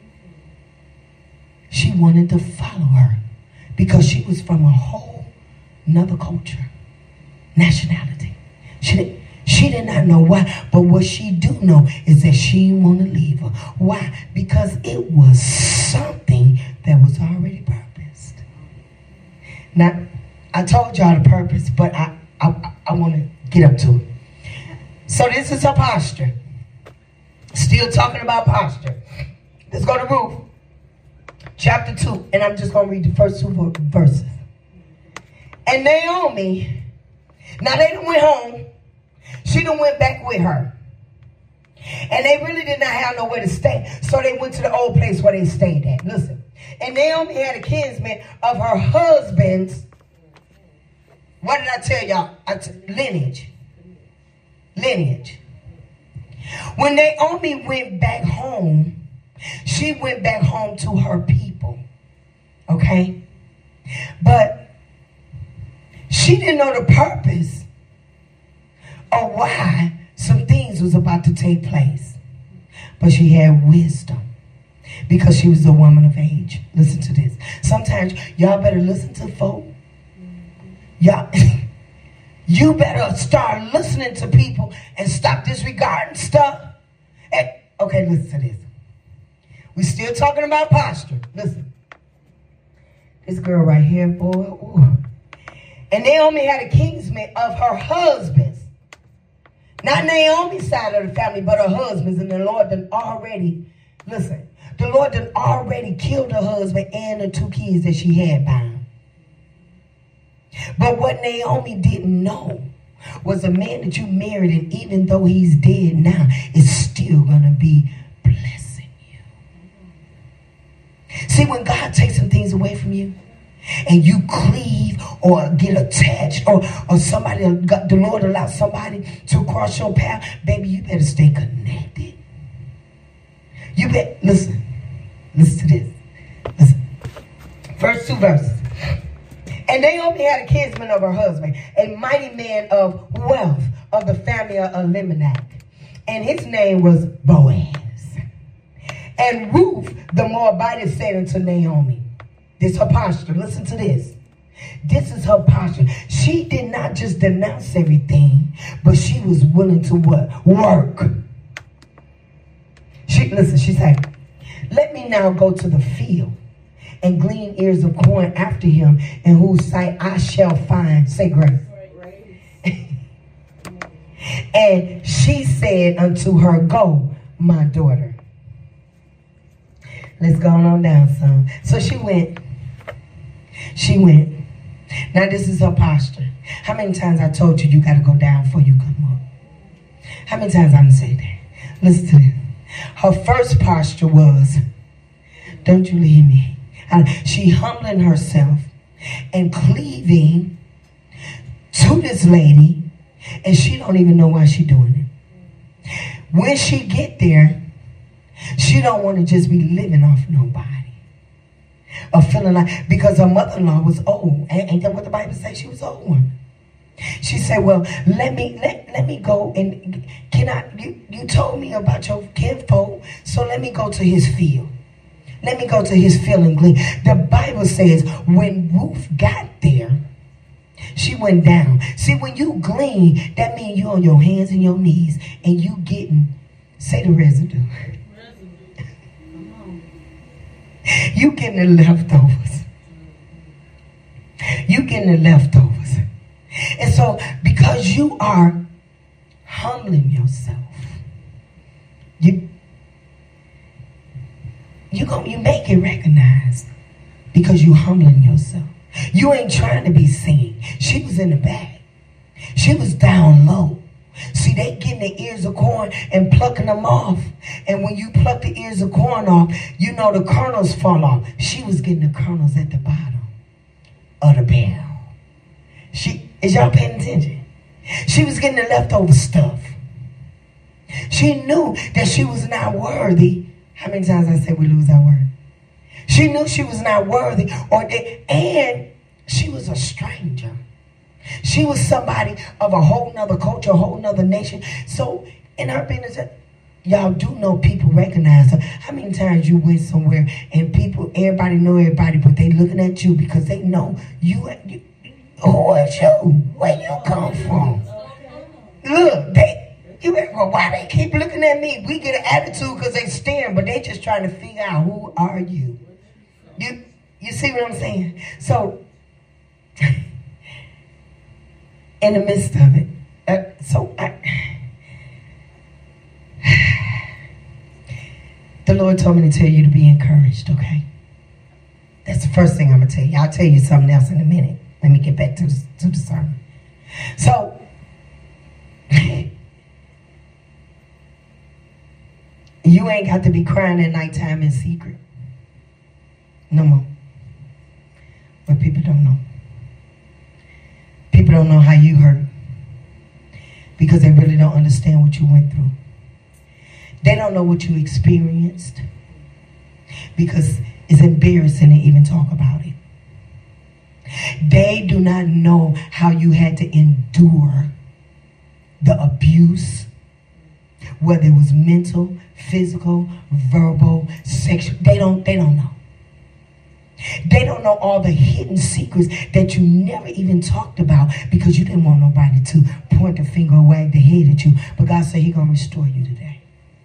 she wanted to follow her. Because she was from a whole nother culture, nationality. She did, she did not know why, but what she do know is that she didn't want to leave her. Why? Because it was something that was already purposed. Now, I told y'all the purpose, but I, I, I want to get up to it. So this is her posture. Still talking about posture. Let's go to Ruth, chapter two, and I'm just going to read the first two verses. And Naomi, now they done went home. She done went back with her. And they really did not have nowhere to stay. So they went to the old place where they stayed at. Listen. And Naomi had a kinsman of her husband's. What did I tell y'all? I t- lineage. Lineage. When Naomi went back home, she went back home to her people. Okay? But she didn't know the purpose or why some things was about to take place. But she had wisdom because she was a woman of age. Listen to this. Sometimes y'all better listen to folk. Y'all, you better start listening to people and stop disregarding stuff. And, okay, listen to this. We still talking about posture. Listen. This girl right here, boy. Ooh. And Naomi had a kinsman of her husband's. Not Naomi's side of the family, but her husband's. And the Lord done already, listen, the Lord done already killed her husband and the two kids that she had by him. But what Naomi didn't know was a man that you married, and even though he's dead now, is still going to be blessing you. See, when God takes some things away from you, and you cleave or get attached, or, or somebody, the Lord allows somebody to cross your path, baby, you better stay connected. You bet, listen, listen to this. Listen. First two verses. And Naomi had a kinsman of her husband, a mighty man of wealth of the family of Elimelech. And his name was Boaz. And Ruth, the Moabitess, said unto Naomi, this is her posture. Listen to this. This is her posture. She did not just denounce everything, but she was willing to what? Work. She, listen, she said, let me now go to the field and glean ears of corn after him, in whose sight I shall find, say grace. And she said unto her, go, my daughter. Let's go on down some. So she went. She went. Now this is her posture. How many times I told you you got to go down before you come up? How many times I'm going to say that? Listen to this. Her first posture was, don't you leave me. And she humbling herself and cleaving to this lady, and she don't even know why she doing it. When she get there, she don't want to just be living off nobody. Or feeling like, because her mother-in-law was old. Ain't that what the Bible says? She was old one. She said, well, let me let, let me go and can I you, you told me about your kinfolk, so let me go to his field. Let me go to his field and glean. The Bible says when Ruth got there, she went down. See, when you glean, that means you on your hands and your knees and you getting, say the residue. You getting the leftovers. You getting the leftovers. And so, because you are humbling yourself, you you go, you make it recognized because you humbling yourself. You ain't trying to be seen. She was in the back. She was down low. See, they getting the ears of corn and plucking them off. And when you pluck the ears of corn off, you know the kernels fall off. She was getting the kernels at the bottom of the bell. She, is y'all paying attention? She was getting the leftover stuff. She knew that she was not worthy. How many times I say we lose our word? She knew she was not worthy, or they, and she was a stranger. She was somebody of a whole nother culture, a whole nother nation. So in her business, y'all do know people recognize her. How many times you went somewhere and people, everybody know everybody, but they looking at you because they know you, you who is you? Where you come from? Look, they, you ever go, why they keep looking at me? We get an attitude because they staring, but they just trying to figure out who are you. You, you see what I'm saying? So, in the midst of it, uh, so I, the Lord told me to tell you to be encouraged, okay? That's the first thing I'm going to tell you. I'll tell you something else in a minute. Let me get back to the, to the sermon. So, you ain't got to be crying at nighttime in secret. No more. But people don't know. People don't know how you hurt because they really don't understand what you went through. They don't know what you experienced because it's embarrassing to even talk about it. They do not know how you had to endure the abuse, whether it was mental, physical, verbal, sexual. They don't, they don't know. They don't know all the hidden secrets that you never even talked about because you didn't want nobody to point the finger or wag the head at you. But God said he's going to restore you today.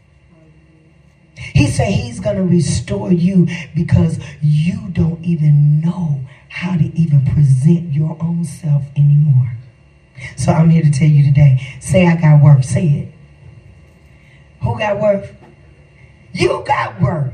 He said he's going to restore you because you don't even know how to even present your own self anymore. So I'm here to tell you today, say I got worth. Say it. Who got worth? You got worth.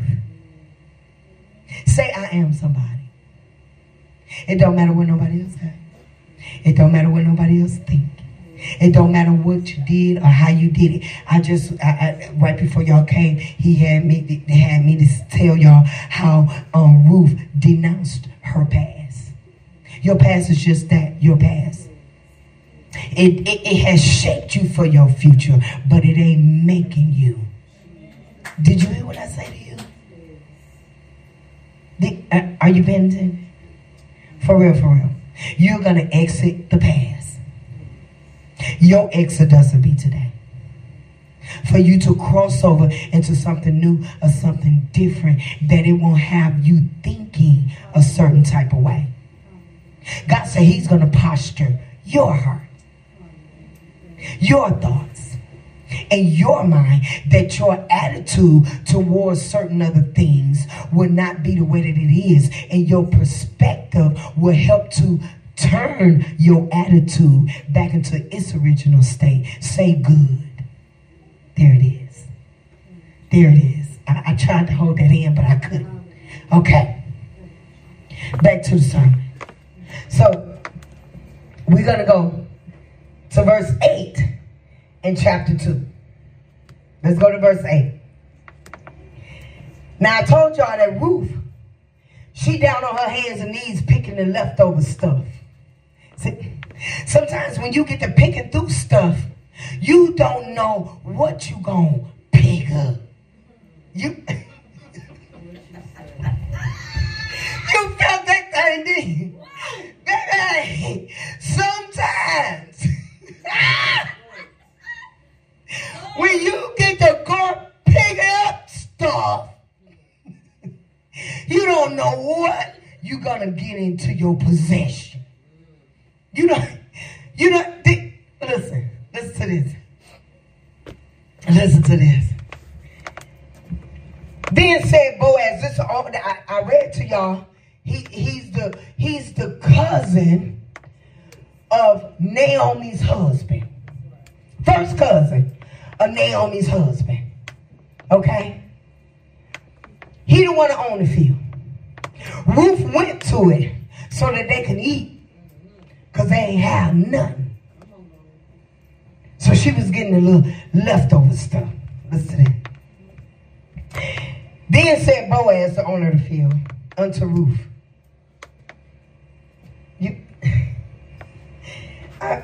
Say I am somebody. It don't matter what nobody else says. It don't matter what nobody else think. It don't matter what you did or how you did it. I just, I, I, right before y'all came, he had me, they had me to tell y'all how um, Ruth denounced her past. Your past is just that, your past. It, it, it has shaped you for your future, but it ain't making you. Did you hear what I say to you? Did, uh, are you paying attention? For real, for real. You're going to exit the past. Your exodus will be today. For you to cross over into something new or something different, that it won't have you thinking a certain type of way. God said he's going to posture your heart, your thoughts, and your mind, that your attitude towards certain other things will not be the way that it is, and your perspective will help to turn your attitude back into its original state. Say good. There it is. There it is. I, I tried to hold that in, but I couldn't. Okay. Back to the sermon. So, we're going to go to verse eight in chapter two. Let's go to verse eight. Now, I told y'all that Ruth, she down on her hands and knees picking the leftover stuff. See, sometimes when you get to picking through stuff, you don't know what you gonna pick up. You, you felt that thing, didn't you? Baby, sometimes when you get to go pick up stuff, you don't know what you're gonna get into your possession. You know, you know, listen, listen to this. Listen to this. Then said Boaz, this all that I, I read to y'all. He he's the he's the cousin of Naomi's husband. First cousin of Naomi's husband. Okay? He didn't want to own the field. Ruth went to it so that they could eat, because they ain't have nothing. So she was getting a little leftover stuff. Listen to that. Then said Boaz, the owner of the field, unto Ruth, you, I,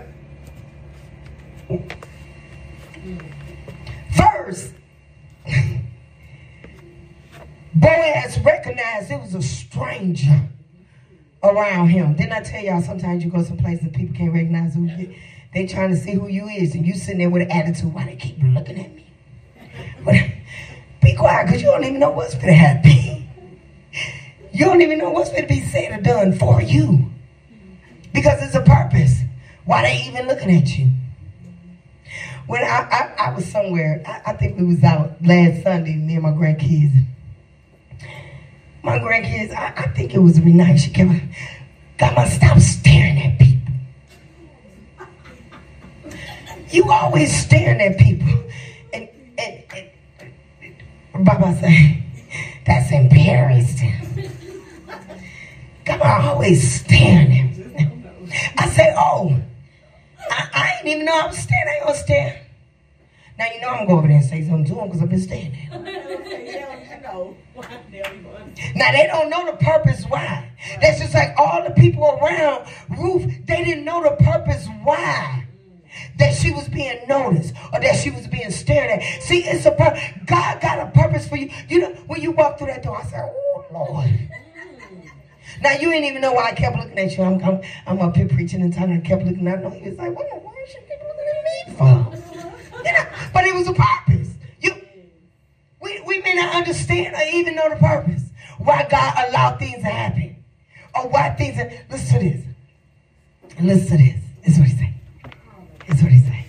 first, Boaz recognized it was a stranger around him. Didn't I tell y'all sometimes you go someplace and people can't recognize who you they trying to see who you is, and you sitting there with an attitude, why they keep looking at me? But, be quiet, because you don't even know what's going to happen. You don't even know what's going to be said or done for you. Because it's a purpose. Why they even looking at you? When I, I, I was somewhere, I, I think we was out last Sunday, me and my grandkids. My grandkids, I, I think it was really nice. She came out, got my stop staring at people. You always staring at people. And, and, and Baba said, that's embarrassing. Come on, always staring at me. I said, oh, I, I didn't even know I was staring. I ain't gonna stare. Now you know I'm gonna go over there and say something to them because I've been staring at them. Now they don't know the purpose why. That's just like all the people around Ruth, they didn't know the purpose why. That she was being noticed or that she was being stared at. See, it's a purpose. God got a purpose for you. You know, when you walk through that door, I said, oh, Lord. Now, you didn't even know why I kept looking at you. I'm, I'm, I'm up here preaching and talking. I kept looking at you. He was like, what the world should people looking at me for? You know, but it was a purpose. You, we, we may not understand or even know the purpose. Why God allowed things to happen. Or why things, are, listen to this. Listen to this. This is what he said. That's what he said.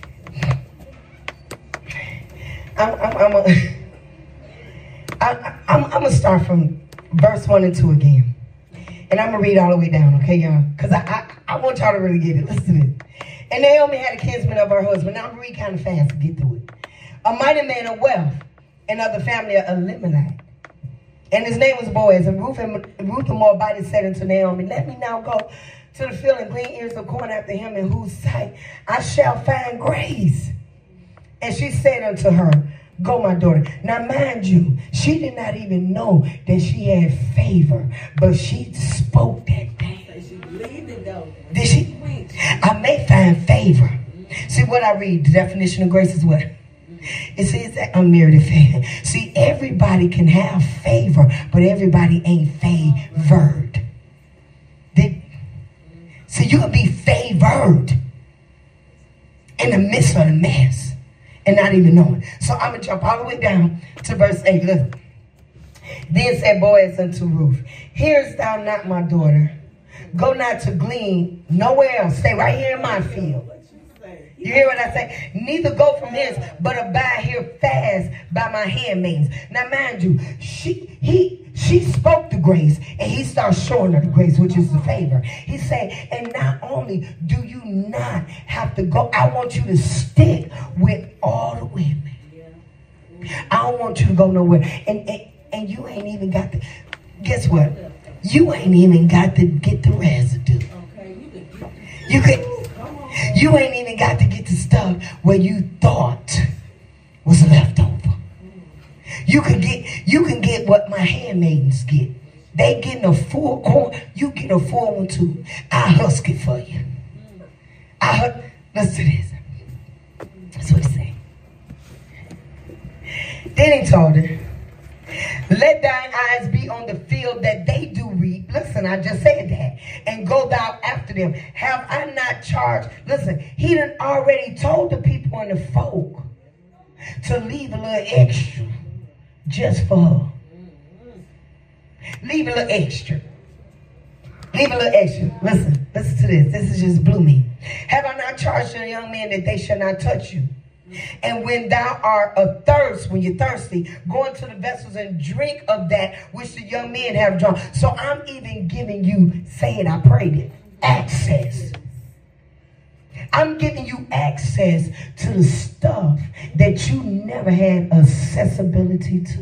I'm, I'm, I'm, a, I, I'm, I'm going to start from verse one and two again. And I'm going to read all the way down, okay, y'all? Because I, I, I want y'all to really get it. Listen to it. And Naomi had a kinsman of her husband. Now I'm going to read kind of fast to get through it. A mighty man of wealth and of the family of Elimelech. And his name was Boaz. And Ruth and Ruth the Moabitess said unto Naomi, let me now go to the field and glean ears of corn after him, in whose sight I shall find grace. And she said unto her, go, my daughter. Now, mind you, she did not even know that she had favor, but she spoke that thing. Did she? I may find favor. See what I read, the definition of grace is what? It says that unmerited favor. See, everybody can have favor, but everybody ain't favored. Did So you can be favored in the midst of the mess and not even know it. So I'm going to jump all the way down to verse eight. Look. Then said Boaz unto Ruth, hearest thou not, my daughter? Go not to glean nowhere else. Stay right here in my field. You hear what I say? Neither go from hence, but abide here fast by my handmaidens. Now, mind you, she he she spoke the grace, and he starts showing her the grace, which is the favor. He said, and not only do you not have to go, I want you to stick with all the women. I don't want you to go nowhere. And, and, and you ain't even got to, guess what? You ain't even got to get the residue. You could. You ain't even got to get the stuff where you thought was left over. You can get you can get what my handmaidens get. They getting a full corn. You get a full one too. I husk it for you. I husk. Listen to this. That's what he said. Then he told her, let thine eyes be on the field that they do reap. Listen, I just said that. And go thou after them. Have I not charged? Listen, he done already told the people and the folk to leave a little extra just for her. Leave a little extra. Leave a little extra. Listen, listen to this. This is just blew me. Have I not charged the young men that they shall not touch you? And when thou art athirst, when you're thirsty, go into the vessels and drink of that which the young men have drunk. So I'm even giving you, say it, I prayed it, access. I'm giving you access to the stuff that you never had accessibility to.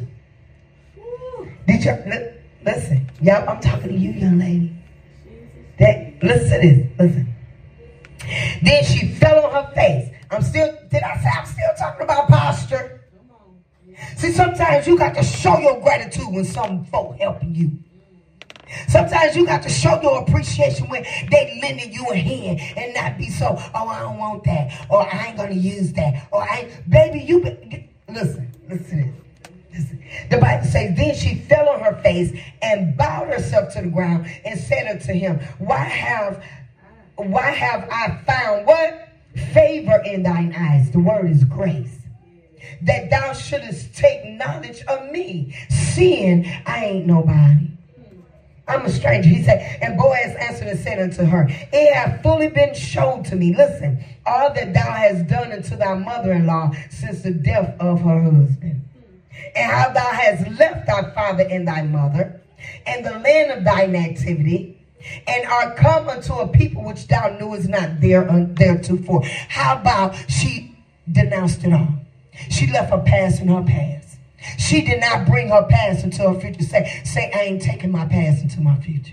Did you listen? Y'all, I'm talking to you, young lady. That listen to this. Listen. Then she fell on her face. I'm still, did I say I'm still talking about posture? See, sometimes you got to show your gratitude when some folk helping you. Sometimes you got to show your appreciation when they lending you a hand and not be so, oh, I don't want that, or I ain't going to use that, or I ain't, baby, you, be, listen, listen to this. Listen. The Bible says, then she fell on her face and bowed herself to the ground and said unto him, why have, why have I found what? Favor in thine eyes. The word is grace. That thou shouldest take knowledge of me, seeing I ain't nobody. I'm a stranger. He said, and Boaz answered and said unto her, it hath fully been shown to me, listen, all that thou hast done unto thy mother-in-law since the death of her husband. And how thou hast left thy father and thy mother, and the land of thine activity, and are come unto a people which thou knewest not there theretofore. How about she denounced it all? She left her past in her past. She did not bring her past into her future. Say, say, I ain't taking my past into my future.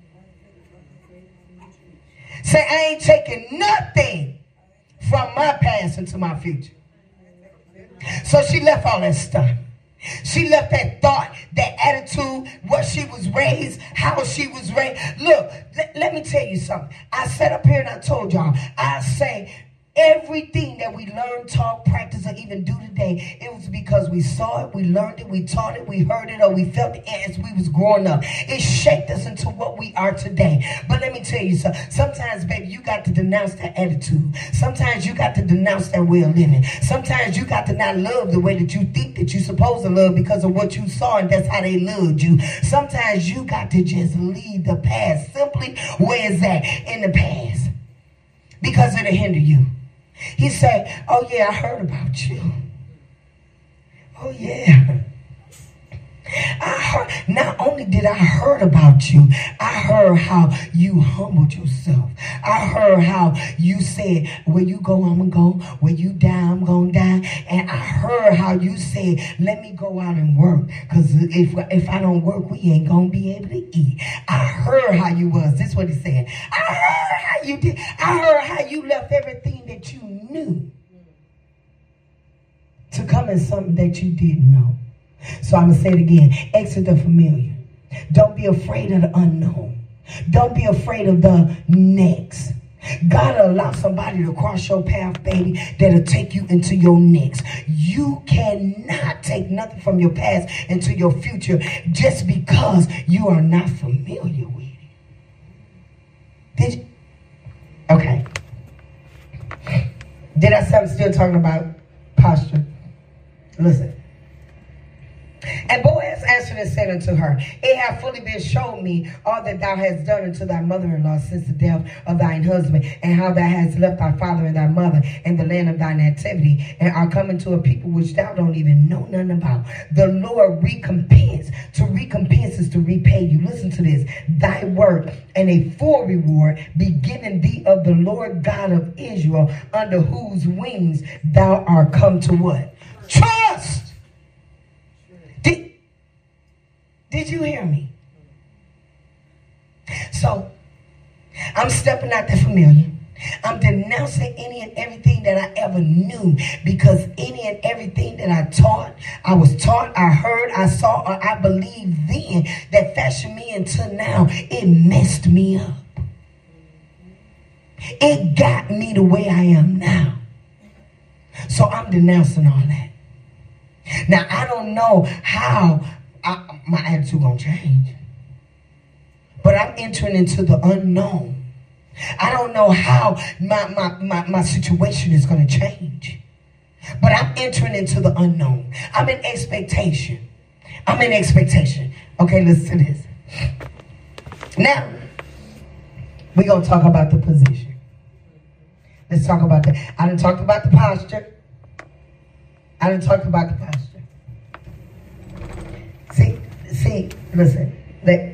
Say, I ain't taking nothing from my past into my future. So she left all that stuff. She left that thought, that attitude, what she was raised, how she was raised. Look, let, let me tell you something. I sat up here and I told y'all, I say everything that we learn, talk, practice, or even do today, it was because we saw it, we learned it, we taught it, we heard it, or we felt it as we was growing up. It shaped us into what we are today. But let me tell you something. Sometimes, baby, you got to denounce that attitude. Sometimes you got to denounce that way of living. Sometimes you got to not love the way that you think that you're supposed to love because of what you saw and that's how they loved you. Sometimes you got to just leave the past. Simply, where is that? In the past. Because it'll hinder you. He said, oh yeah, I heard about you. Oh yeah. I heard, not only did I heard about you, I heard how you humbled yourself. I heard how you said, where you go, I'm going to go. Where you die, I'm going to die. And I heard how you said, let me go out and work. Because if, if I don't work, we ain't going to be able to eat. I heard how you was. This is what he said. I heard how you did. I heard how you left everything that you knew to come in something that you didn't know. So I'm going to say it again. Exit the familiar. Don't be afraid of the unknown. Don't be afraid of the next. God will allow somebody to cross your path, baby, that'll take you into your next. You cannot take nothing from your past into your future just because you are not familiar with it. Did you, Okay. Did I say I'm still talking about posture? Listen. And Boaz answered and said unto her, It hath fully been shown me all that thou hast done unto thy mother-in-law since the death of thine husband, and how thou hast left thy father and thy mother and the land of thy nativity, and are coming to a people which thou don't even know nothing about. The Lord recompense. To recompense is to repay you. Listen to this. Thy work and a full reward be given thee of the Lord God of Israel, under whose wings thou art come to what? Trust. Did, did you hear me? So, I'm stepping out the familiar. I'm denouncing any and everything that I ever knew, because any and everything that I taught, I was taught, I heard, I saw, or I believed then that fashioned me until now, it messed me up. It got me the way I am now. So I'm denouncing all that. Now, I don't know how I, my attitude gonna change, but I'm entering into the unknown. I don't know how my, my, my, my situation is going to change, but I'm entering into the unknown. I'm in expectation. I'm in expectation. Okay, listen to this. Now, we're going to talk about the position. Let's talk about that. I done talked about the posture. I done talked about the posture. See, see, listen. They,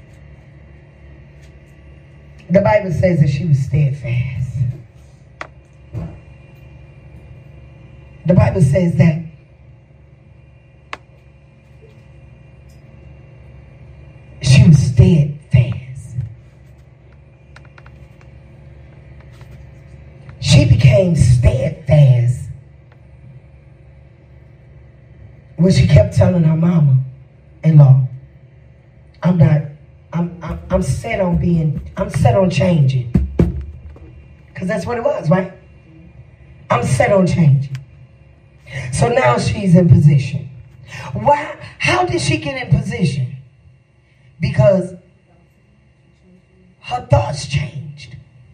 the Bible says that she was steadfast. The Bible says that she was steadfast. She became steadfast when she kept telling her mama-in-law, I'm not, I'm, I'm, I'm set on being, I'm set on changing. Because that's what it was, right? I'm set on changing. So now she's in position. Why? How did she get in position? Because her thoughts changed.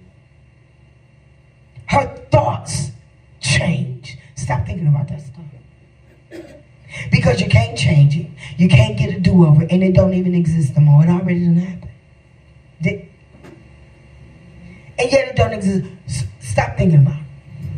Her thoughts changed. Stop thinking about that stuff. Because you can't change it. You can't get a do-over, and it don't even exist no more. It already done happened. Did, and yet it don't exist. S- stop thinking about it.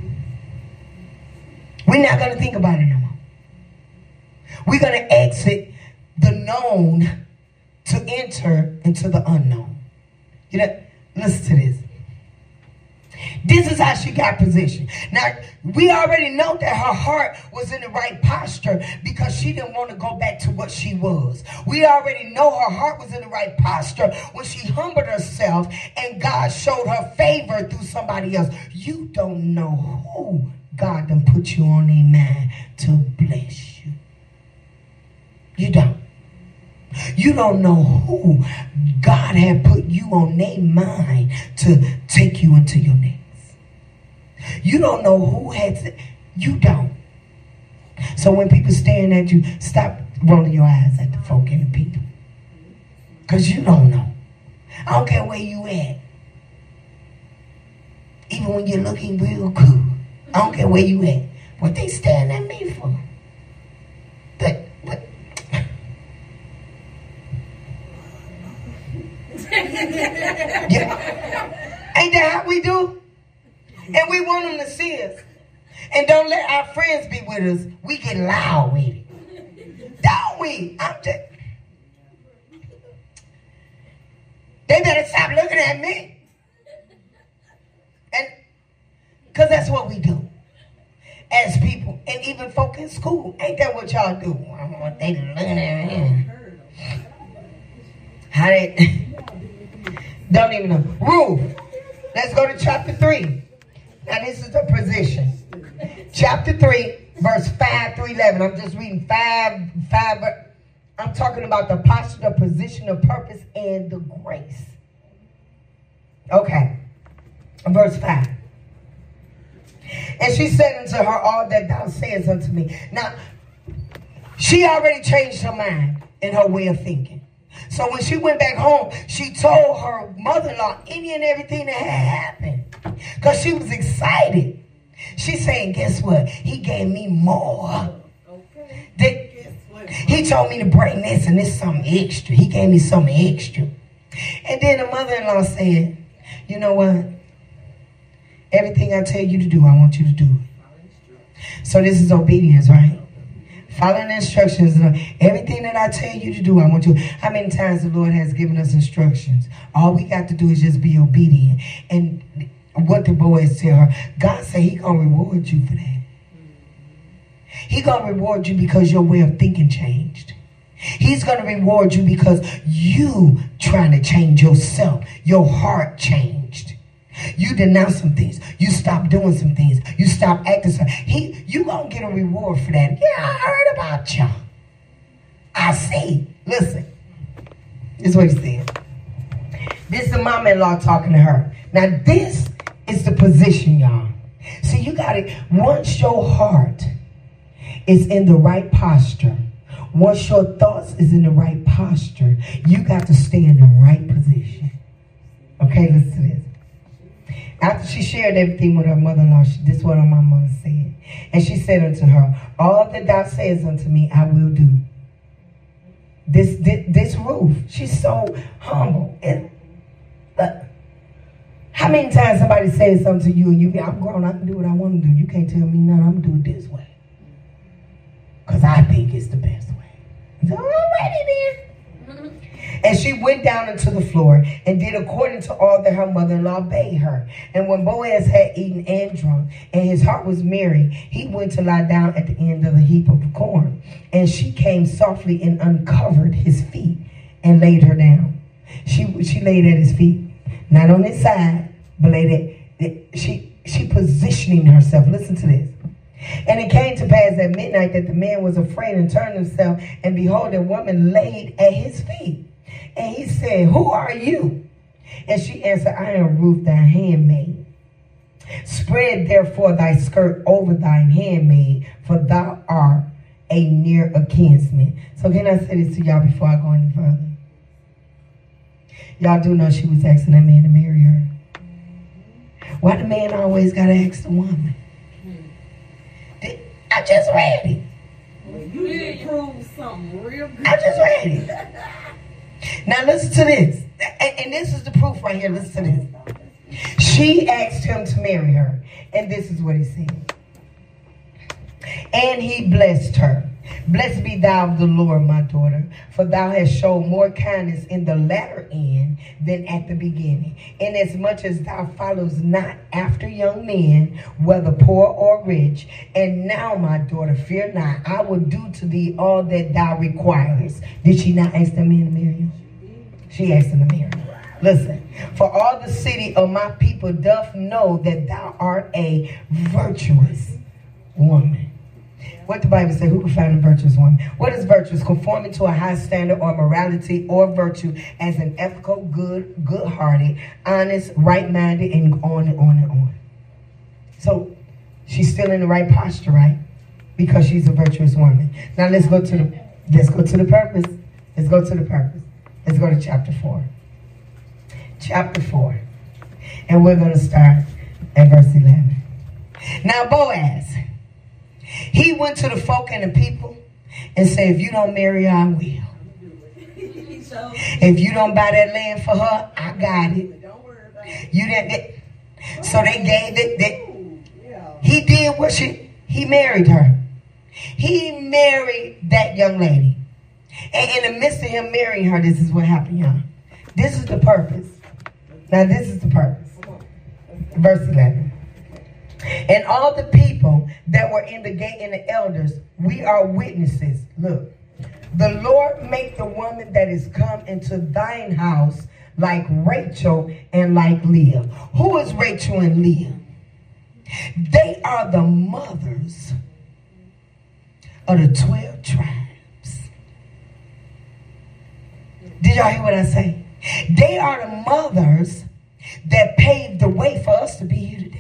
We're not going to think about it no more. We're going to exit the known to enter into the unknown. You know, listen to this. This is how she got positioned. Now, we already know that her heart was in the right posture because she didn't want to go back to what she was. We already know her heart was in the right posture when she humbled herself and God showed her favor through somebody else. You don't know who God done put you on their mind to bless you. You don't. You don't know who God had put you on their mind to take you into your next. You don't know who had to, you don't. So when people staring at you, stop rolling your eyes at the folk and the people. Because you don't know. I don't care where you at. Even when you're looking real cool. I don't care where you at. What they staring at me for? But, but. Yeah. Ain't that how we do? And we want them to see us. And don't let our friends be with us. We get loud with it. Don't we? I'm just... They better stop looking at me. And because that's what we do as people. And even folk in school. Ain't that what y'all do? I don't know what they looking at me. How they... Don't even know. Ruth. Let's go to chapter three. Now this is the position. Chapter three, verse five through eleven. I'm just reading five, five. I'm talking about the posture, the position, the purpose, and the grace. Okay. Verse five. And she said unto her, all that thou sayest unto me. Now, she already changed her mind and her way of thinking. So when she went back home, she told her mother-in-law any and everything that had happened. Because she was excited. She's saying, guess what? He gave me more. Okay. That, he told me to bring this and this something extra. He gave me something extra. And then the mother-in-law said, you know what? Everything I tell you to do, I want you to do it. So this is obedience, right? Following the instructions. Everything that I tell you to do, I want you. How many times the Lord has given us instructions? All we got to do is just be obedient. And what the boys tell her, God said he going to reward you for that. He going to reward you because your way of thinking changed. He's going to reward you because you trying to change yourself. Your heart changed. You denounce some things. You stop doing some things. You stop acting some. He, you going to get a reward for that. Yeah, I heard about you. I see. Listen. This is what he said. This is the mama-in-law talking to her. Now this is the position, y'all. See, you got it. Once your heart is in the right posture, once your thoughts is in the right posture, you got to stay in the right position. Okay, listen to this. After she shared everything with her mother-in-law, this is what her mother said. And she said unto her, all that thou sayest unto me, I will do. This, this, this Ruth, she's so humble. And uh, how many times somebody says something to you and you be, I'm grown, I can do what I want to do. You can't tell me nothing, I'm going to do it this way. Because I think it's the best way. So, alrighty then. And she went down into the floor and did according to all that her mother-in-law bade her. And when Boaz had eaten and drunk, and his heart was merry, he went to lie down at the end of the heap of corn. And she came softly and uncovered his feet and laid her down. She she laid at his feet, not on his side, but laid at, she, she positioning herself. Listen to this. And it came to pass at midnight that the man was afraid and turned himself, and behold, a woman laid at his feet. And he said, who are you? And she answered, I am Ruth, thy handmaid. Spread therefore thy skirt over thine handmaid, for thou art a near a kinsman. So can I say this to y'all before I go any further? Y'all do know she was asking that man to marry her. Why the man always got to ask the woman? I just read it. Well, you did prove something real good. I just read it. Now listen to this. And, and this is the proof right here. Listen to this. She asked him to marry her. And this is what he said. And he blessed her. Blessed be thou of the Lord, my daughter, for thou hast shown more kindness in the latter end than at the beginning, inasmuch as thou followest not after young men, whether poor or rich. And now, my daughter, fear not, I will do to thee all that thou requirest. Did she not ask the man to marry him? She asked him to marry him. Listen, for all the city of my people doth know that thou art a virtuous woman. What the Bible says, who can find a virtuous woman? What is virtuous? Conforming to a high standard or morality or virtue as an ethical, good, good-hearted, honest, right-minded, and on and on and on. So she's still in the right posture, right? Because she's a virtuous woman. Now let's go to the let's go to the purpose. Let's go to the purpose. Let's go to chapter four. Chapter four. And we're going to start at verse eleven. Now Boaz, he went to the folk and the people and said, if you don't marry her, I will. If you don't buy that land for her, I got it. You didn't. So they gave it. They, he did what she, he married her. He married that young lady. And in the midst of him marrying her, this is what happened, y'all. This is the purpose. Now this is the purpose. Verse eleven. And all the people that were in the gate and the elders, we are witnesses. Look, the Lord make the woman that is come into thine house like Rachel and like Leah. Who is Rachel and Leah? They are the mothers of the twelve tribes. Did y'all hear what I say? They are the mothers that paved the way for us to be here today.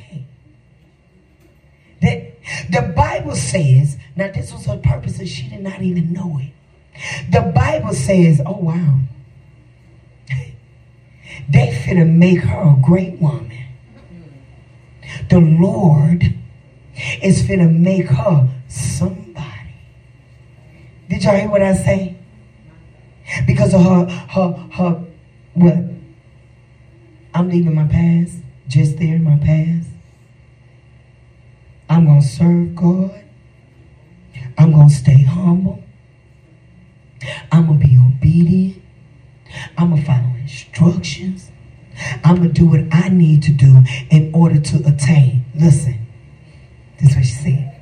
The, the Bible says, now this was her purpose and she did not even know it. The Bible says, oh wow, they finna make her a great woman. the Lord is finna make her somebody. Did y'all hear what I say? Because of her, her, her, what? I'm leaving my past, just there in my past. I'm going to serve God. I'm going to stay humble. I'm going to be obedient. I'm going to follow instructions. I'm going to do what I need to do in order to attain. Listen, this is what she said.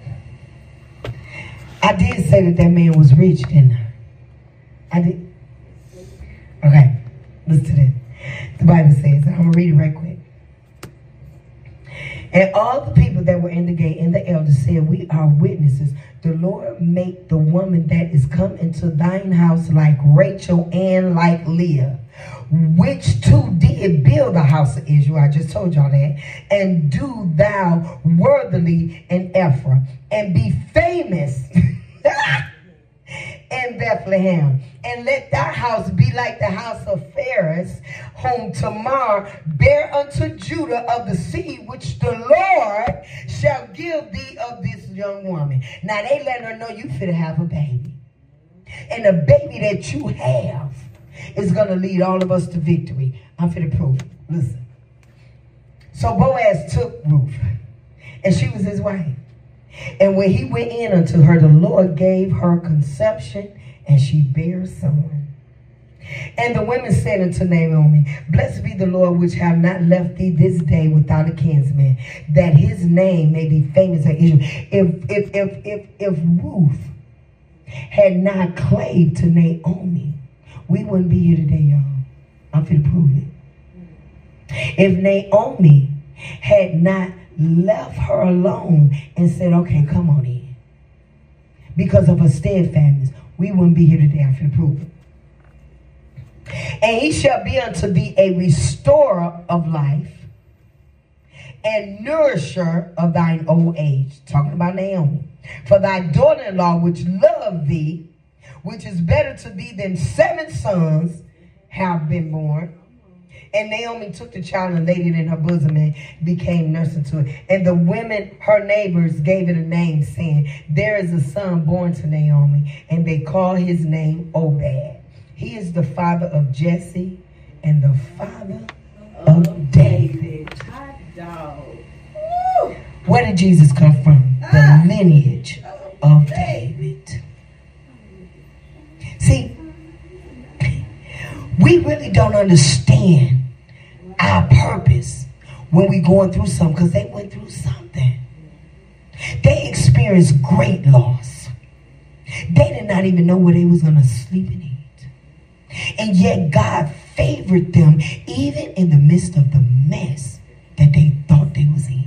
I did say that that man was rich, didn't I? I did. Okay, listen to this. The Bible says, I'm going to read it right quick. And all the people that were in the gate and the elders said, we are witnesses. The Lord make the woman that is come into thine house like Rachel and like Leah, which two did build the house of Israel. I just told y'all that. And do thou worthily in Ephraim, and be famous in Bethlehem. And let thy house be like the house of Phares, whom Tamar bare unto Judah of the seed which the Lord shall give thee of this young woman. Now they let her know you finna have a baby. And the baby that you have is going to lead all of us to victory. I'm finna prove it. Listen. So Boaz took Ruth, and she was his wife. And when he went in unto her, the Lord gave her conception, and she bare a son. And the women said unto Naomi, blessed be the Lord, which have not left thee this day without a kinsman, that his name may be famous in Israel. If, if, if, if, if Ruth had not claved to Naomi, we wouldn't be here today, y'all. I'm finna prove it. If Naomi had not left her alone and said, okay, come on in, because of her steadfastness, we wouldn't be here today. I'm finna prove it. And he shall be unto thee a restorer of life and nourisher of thine old age. Talking about Naomi. For thy daughter-in-law, which loved thee, which is better to thee than seven sons, have been born. And Naomi took the child and laid it in her bosom and became nurse unto it. And the women, her neighbors, gave it a name, saying, there is a son born to Naomi, and they call his name Obed. He is the father of Jesse and the father of David. Hot dog. Where did Jesus come from? The lineage of David. See, we really don't understand our purpose when we're going through something, because they went through something. They experienced great loss. They did not even know where they was going to sleep and eat. And yet God favored them even in the midst of the mess that they thought they was in.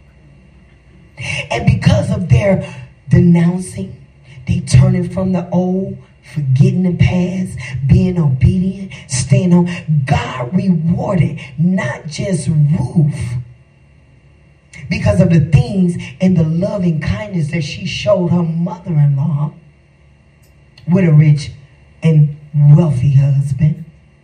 And because of their denouncing, they turning from the old, forgetting the past, being obedient, staying on, God rewarded not just Ruth because of the things and the loving kindness that she showed her mother-in-law with a rich and wealthy husband.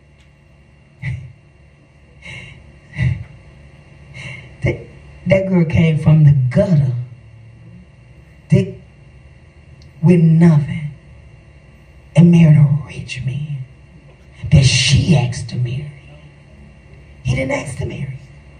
that, that girl came from the gutter that, with nothing, and married a rich man that she asked to marry. He didn't ask to marry.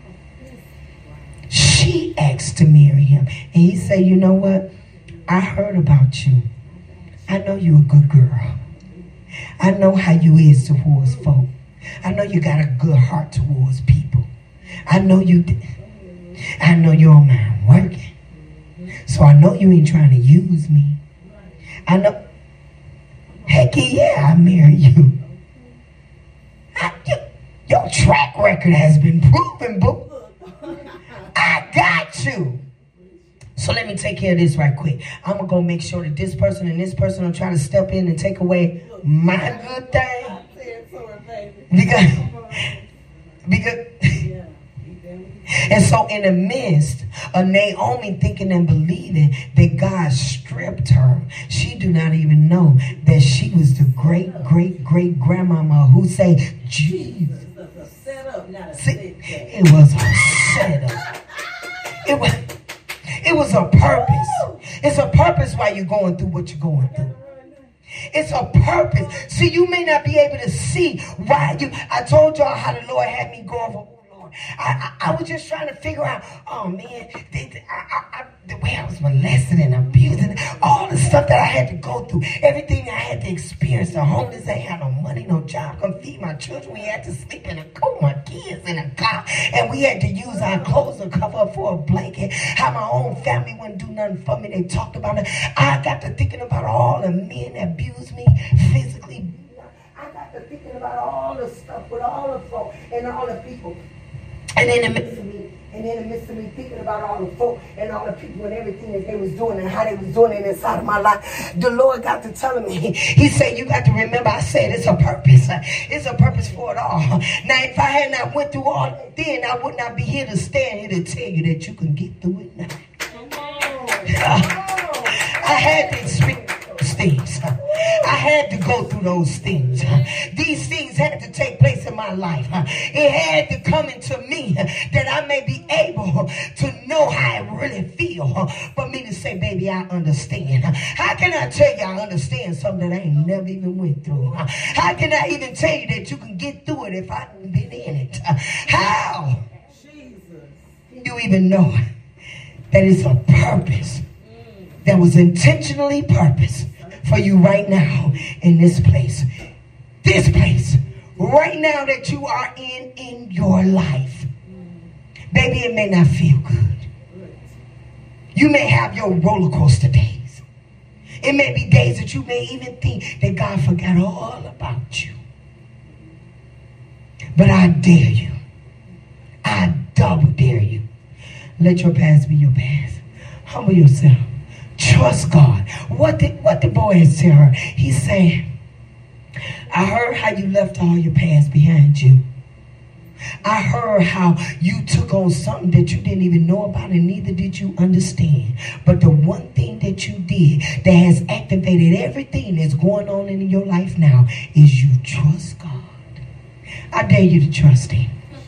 She asked to marry him. And he said, you know what? I heard about you. I know you're a good girl. I know how you is towards folk. I know you got a good heart towards people. I know you, I know you don't mind working. So I know you ain't trying to use me. I know, heck yeah, I marry you. I, you. Your track record has been proven, boo. I got you. So let me take care of this right quick. I'm going to go make sure that this person and this person are trying to step in and take away my good thing. Because, because and so in the midst of Naomi thinking and believing that God stripped her, she do not even know that she was the great, great, great grandmama who say, Jesus. See, it was a setup. It was, it was a purpose. It's a purpose why you're going through what you're going through. It's a purpose. See, you may not be able to see why you. I told y'all how the Lord had me go over. Oh, Lord. I, I, I was just trying to figure out, oh, man, they, they, I, I, I, the way I was molested and abused and all the stuff that I had to go through, everything I had to experience. The homeless, they had no money, no job, couldn't feed my children. We had to sleep in a car, my kids in a car, and we had to use our clothes to cover up for a blanket. How my own family wouldn't do nothing for me. They talked about it. I got to thinking about all the men that abused me physically. I got to thinking about all the stuff with all the folk and all the people. And in the midst of me, and in the midst of me thinking about all the folk and all the people and everything that they was doing and how they was doing it inside of my life, the Lord got to telling me, he said, you got to remember, I said it's a purpose. It's a purpose for it all. Now, if I had not went through all that then, I would not be here to stand here to tell you that you can get through it now. I had to experience those things. I had to go through those things. These things had to take place in my life. It had to come into me that I may be able to know how it really feels. For me to say, baby, I understand. How can I tell you I understand something that I ain't never even went through? How can I even tell you that you can get through it if I haven't been in it? How do you even know that it's a purpose that was intentionally purposed for you right now in this place? This place, right now that you are in, in your life. Baby, it may not feel good. You may have your roller coaster days. It may be days that you may even think that God forgot all about you. But I dare you. I double dare you. Let your past be your past. Humble yourself. Trust God. What did what the boy is tell her? He's saying, I heard how you left all your past behind you. I heard how you took on something that you didn't even know about and neither did you understand. But the one thing that you did that has activated everything that's going on in your life now is you trust God. I dare you to trust him.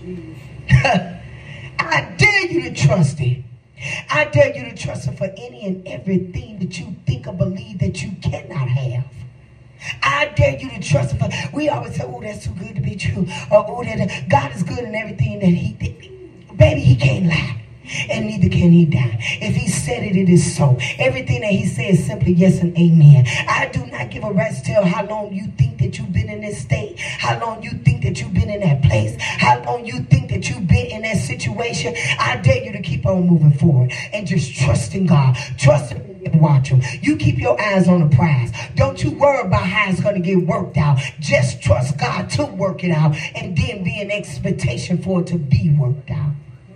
I dare you to trust him. I dare you to trust him for any and everything that you think or believe that you cannot have. I dare you to trust him. For, we always say, oh, that's too good to be true. Or, oh, that God is good in everything that he did. Baby, he can't lie. And neither can he die. If he said it, it is so. Everything that he says is simply yes and amen. I do not give a rat's tail how long you think that you've been in this state, how long you think that you've been in that place, how long you think that you've been in that situation. I dare you to keep on moving forward and just trust in God. Trust him and watch him. You keep your eyes on the prize. Don't you worry about how it's going to get worked out. Just trust God to work it out and then be an expectation for it to be worked out.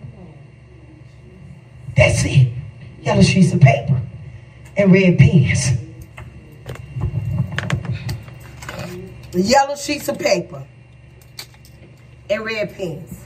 That's it. Yellow sheets of paper and red pens. Yellow sheets of paper and red pens.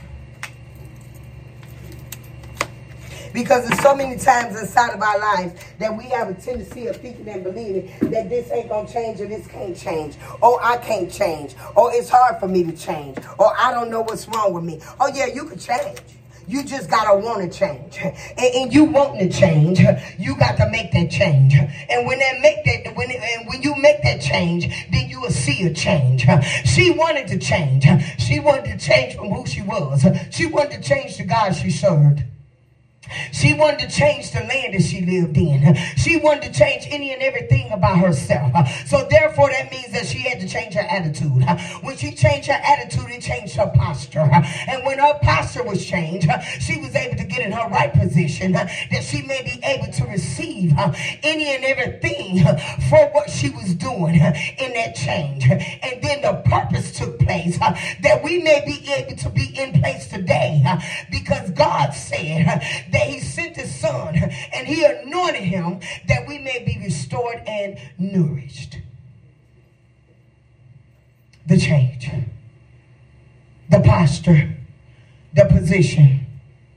Because there's so many times inside of our lives that we have a tendency of thinking and believing that this ain't going to change or this can't change. Or I can't change. Or it's hard for me to change. Or I don't know what's wrong with me. Oh yeah, you can change. You just got to want to change. And, and you want to change, you got to make that change. And when they make that, when, it, and when you make that change, then you will see a change. She wanted to change. She wanted to change from who she was. She wanted to change the God she served. She wanted to change the land that she lived in. She wanted to change any and everything about herself. So therefore that means that she had to change her attitude. When she changed her attitude, it changed her posture. And when her posture was changed, she was able to get in her right position that she may be able to receive any and everything for what she was doing in that change. And then the purpose took place that we may be able to be in place today because God said that he sent his son and he anointed him that we may be restored and nourished. The change, the posture, the position.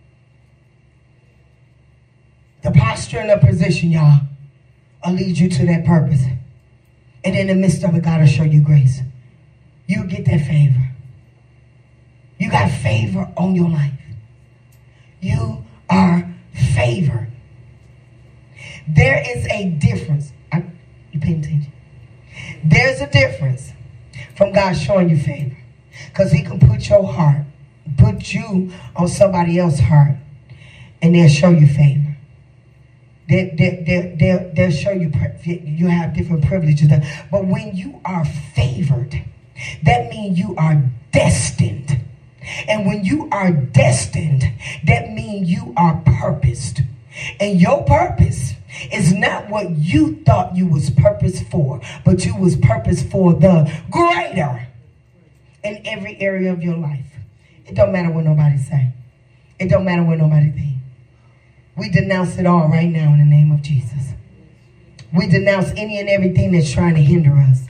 The posture and the position, y'all, will lead you to that purpose. And in the midst of it, God will show you grace. You'll get that favor. You got favor on your life. You are favor. There is a difference. I, you paying attention? There's a difference from God showing you favor. Because he can put your heart, put you on somebody else's heart, and they'll show you favor. They, they, they, they'll, they'll show you you have different privileges. But when you are favored, that means you are destined. And when you are destined, that means you are purposed. And your purpose is not what you thought you was purposed for, but you was purposed for the greater in every area of your life. It don't matter what nobody say. It don't matter what nobody think. We denounce it all right now in the name of Jesus. We denounce any and everything that's trying to hinder us.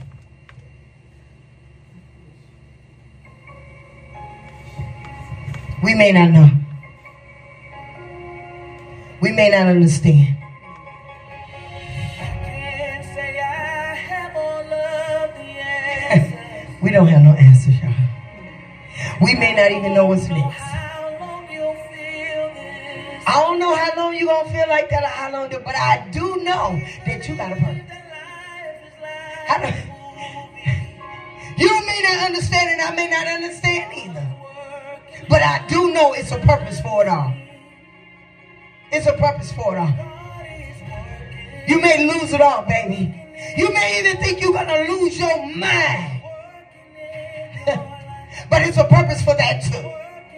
We may not know. We may not understand. We don't have no answers, y'all. We may not even know what's next. I don't know how long you're going to feel like that or how long, but I do know that you got a purpose. You may not understand and I may not understand either. But I do know it's a purpose for it all. It's a purpose for it all. You may lose it all, baby. You may even think you're going to lose your mind. But it's a purpose for that too.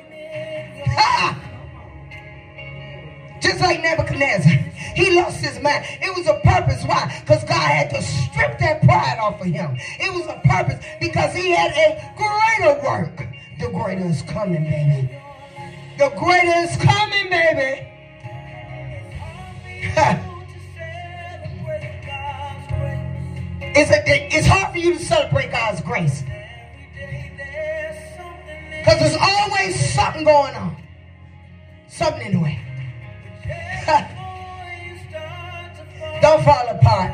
Just like Nebuchadnezzar, he lost his mind. It was a purpose. Why? Because God had to strip that pride off of him. It was a purpose because he had a greater work. The greater is coming, baby. The greater is coming, baby. it's, a, it's hard for you to celebrate God's grace. Because there's always something going on. Something in the way. Don't fall apart.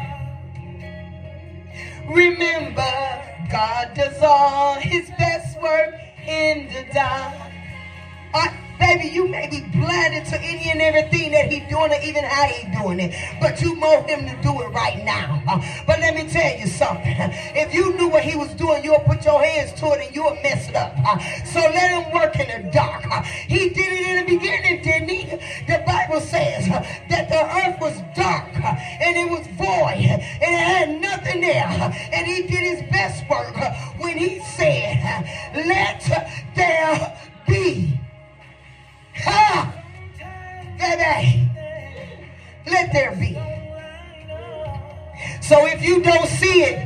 Remember, God does all his best work in the dark. Uh, baby, you may be blinded to any and everything that he's doing or even how he's doing it. But you want him to do it right now. Uh, but let me tell you something. If you knew what he was doing, you'll put your hands to it and you'll mess it up. Uh, so let him work in the dark. Uh, he did it in the beginning, didn't he? The Bible says uh, that the earth was dark uh, and it was void uh, and it had nothing there. Uh, and he did his best work uh, when he said, uh, let there be. Ha! Baby, let there be. So if you don't see it,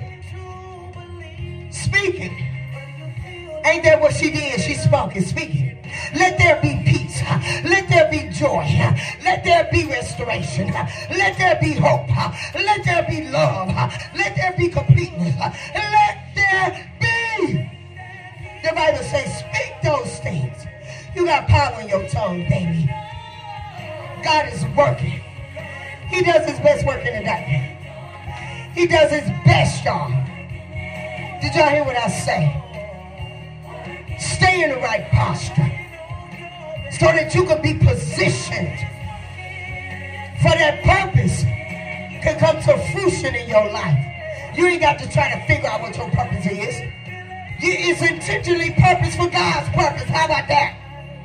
speak it. Ain't that what she did? She spoke it. Speak it. Let there be peace. Let there be joy. Let there be restoration. Let there be hope. Let there be love. Let there be completeness. Let there be. The Bible says, speak those things. You got power in your tongue, baby. God is working. He does his best work in the day. He does his best, y'all. Did y'all hear what I say? Stay in the right posture so that you can be positioned for that purpose can come to fruition in your life. You ain't got to try to figure out what your purpose is. It's intentionally purpose for God's purpose. How about that?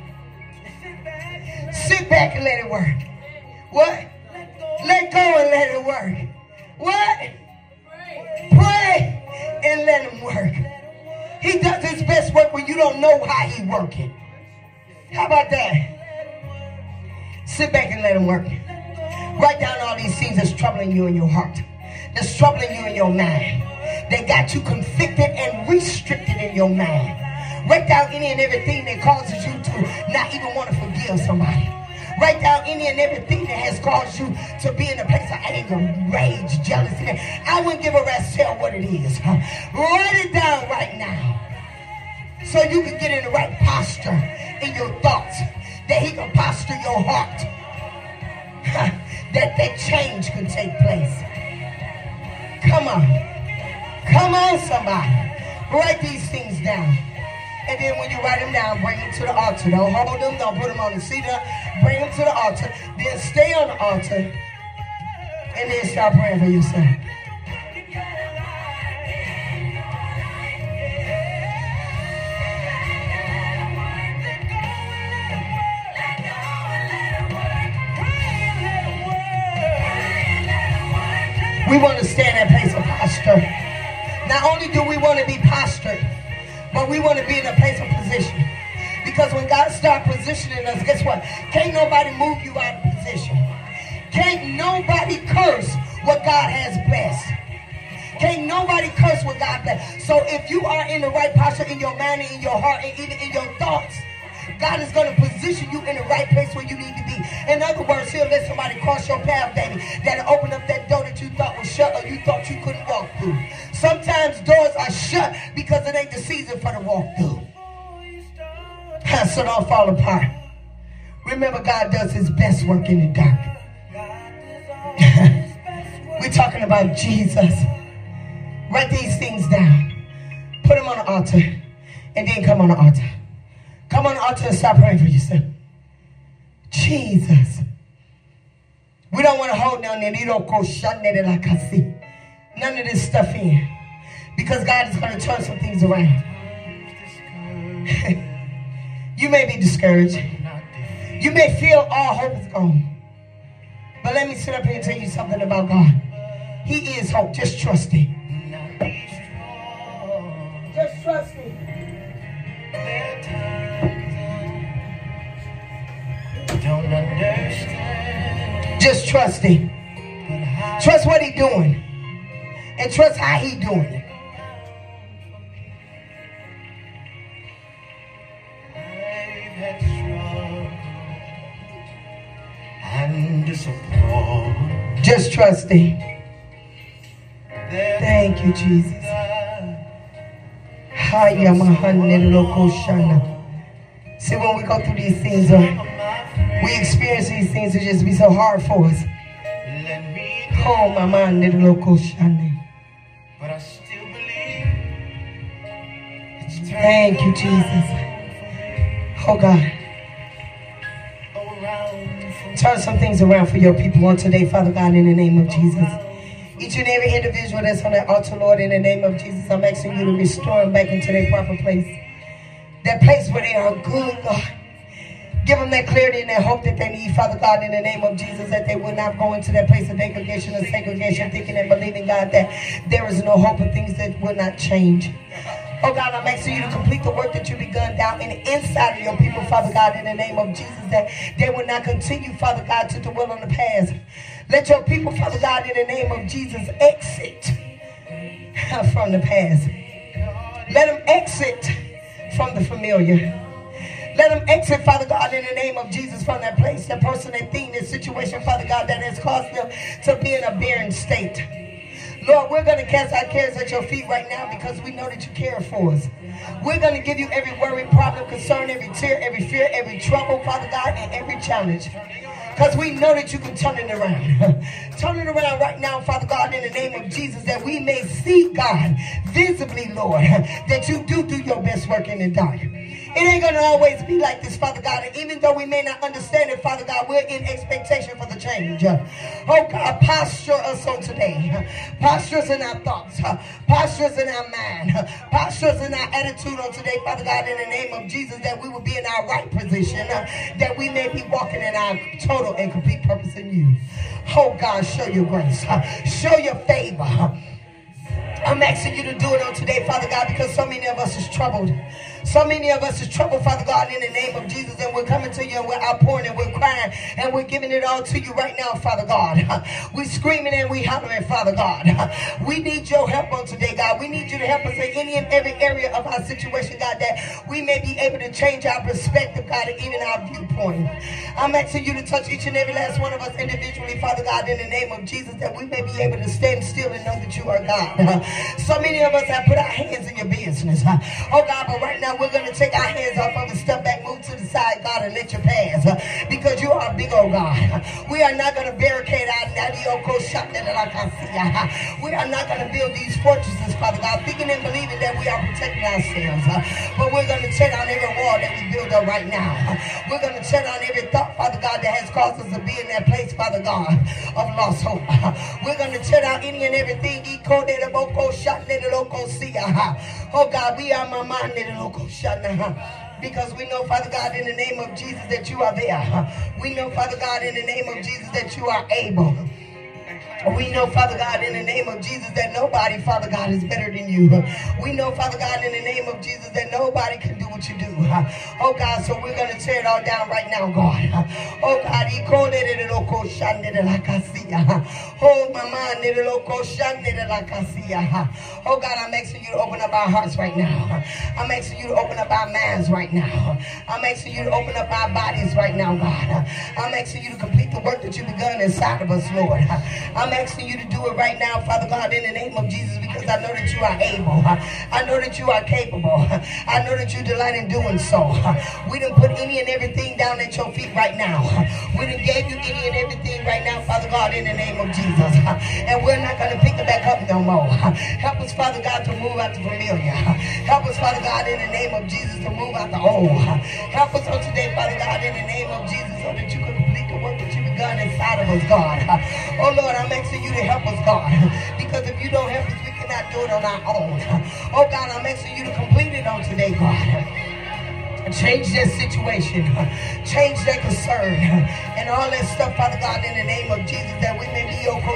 Sit back and let it work. What? Let go and let it work. What? Pray and let him work. He does his best work when you don't know how he's working. How about that? Sit back and let him work. Write down all these things that's troubling you in your heart. That's troubling you in your mind. That got you convicted and restricted in your mind. Write down any and everything that causes you to not even want to forgive somebody. Write down any and everything that has caused you to be in a place of anger, rage, jealousy. I wouldn't give a rat's tail what it is. Write it down right now. So you can get in the right posture in your thoughts. That he can posture your heart. That that change can take place. Come on. Come on, somebody. Write these things down. And then when you write them down, bring them to the altar. Don't hold them. Don't put them on the seat. Bring them to the altar. Then stay on the altar. And then start praying for yourself. We want to stay in that place of posture. Not only do we want to be postured, but we want to be in a place of position. Because when God starts positioning us, guess what? Can't nobody move you out of position. Can't nobody curse what God has blessed. Can't nobody curse what God blessed. So if you are in the right posture in your mind and in your heart and even in your thoughts, God is going to position you in the right place where you need to be. In other words, he'll let somebody cross your path, baby, that'll open up that door that you thought was shut or you thought you couldn't walk through. Sometimes doors are shut because it ain't the season for the walk through. So don't fall apart. Remember, God does his best work in the dark. We're talking about Jesus. Write these things down. Put them on the altar. And then come on the altar. Come on the altar and start praying for yourself. Jesus. We don't want to hold down none of this stuff in. Because God is going to turn some things around. You may be discouraged. You may feel all hope is gone. But let me sit up here and tell you something about God. He is hope. Just trust him. Just trust him. Don't understand. Just trust him. Trust what he's doing. And trust how he's doing it. Just trust him. Thank you, Jesus. See, when we go through these things, uh, we experience these things to just be so hard for us. Oh, my mind, little local shana. But I still believe. Thank you, Jesus. Oh, God. Turn some things around for your people on today, Father God, in the name of Jesus. Each and every individual that's on that altar, Lord, in the name of Jesus, I'm asking you to restore them back into their proper place. That place where they are good, God. Give them that clarity and that hope that they need, Father God, in the name of Jesus, that they will not go into that place of degradation and segregation, thinking and believing, God, that there is no hope of things that will not change. Oh, God, I'm asking you to complete the work that you've begun down in the inside of your people, Father God, in the name of Jesus, that they will not continue, Father God, to dwell on the past. Let your people, Father God, in the name of Jesus, exit from the past. Let them exit from the familiar. Let them exit, Father God, in the name of Jesus, from that place, that person, that thing, that situation, Father God, that has caused them to be in a barren state. Lord, we're going to cast our cares at your feet right now because we know that you care for us. We're going to give you every worry, problem, concern, every tear, every fear, every trouble, Father God, and every challenge. Because we know that you can turn it around. Turn it around right now, Father God, in the name of Jesus, that we may see, God, visibly, Lord, that you do do your best work in the dark. It ain't going to always be like this, Father God. And even though we may not understand it, Father God, we're in expectation for the change. Oh, God, posture us on today. Posture us in our thoughts. Posture us in our mind. Posture us in our attitude on today, Father God, in the name of Jesus, that we will be in our right position, that we may be walking in our total and complete purpose in you. Oh, God, show your grace. Show your favor. I'm asking you to do it on today, Father God, because so many of us is troubled. So many of us is troubled, Father God, in the name of Jesus, and we're coming to you and we're outpouring and we're crying and we're giving it all to you right now, Father God. We're screaming and we're hollering, Father God. We need your help on today, God. We need you to help us in any and every area of our situation, God, that we may be able to change our perspective, God, and even our viewpoint. I'm asking you to touch each and every last one of us individually, Father God, in the name of Jesus, that we may be able to stand still and know that you are God. So many of us have put our hands in your business. Oh, God, but right now we're going to take our hands off of it, step back, move to the side, God, and let you pass. uh, Because you are a big old God. We are not going to barricade our We are not going to build these fortresses, Father God, thinking and believing that we are protecting ourselves. uh, But we're going to tear down every wall that we build up right now. We're going to tear down every thought, Father God, that has caused us to be in that place, Father God, of lost hope. We're going to tear down any and everything. Oh God, we are mama because we know, Father God, in the name of Jesus that you are there. We know, Father God, in the name of Jesus that you are able. We know, Father God, in the name of Jesus that nobody, Father God, is better than you. We know, Father God, in the name of Jesus that nobody can do what you do. Oh God, so we're going to tear it all down right now, God. Oh God, he called it a local shanded like I see. Oh my mind, it a local shanded like I see. Oh God, I'm asking you to open up our hearts right now. I'm asking you to open up our minds right now. I'm asking you to open up our bodies right now, God. I'm asking you to complete the work that you've begun inside of us, Lord. I'm asking you to do it right now, Father God, in the name of Jesus, because I know that you are able. I know that you are capable. I know that you delight in doing so. We done put any and everything down at your feet right now. We done gave you any and everything right now, Father God, in the name of Jesus. And we're not going to pick it back up no more. Help us, Father God, to move out the familiar. Help us, Father God, in the name of Jesus, to move out the old. Help us on today, Father God, in the name of Jesus, so that you can complete the work that you begun inside of us, God. Oh Lord, I'm asking you to help us, God, because if you don't help us, we cannot do it on our own. Oh God, I'm asking you to complete it on today, God. Change that situation, change that concern, and all that stuff, Father God, in the name of Jesus, that we may be your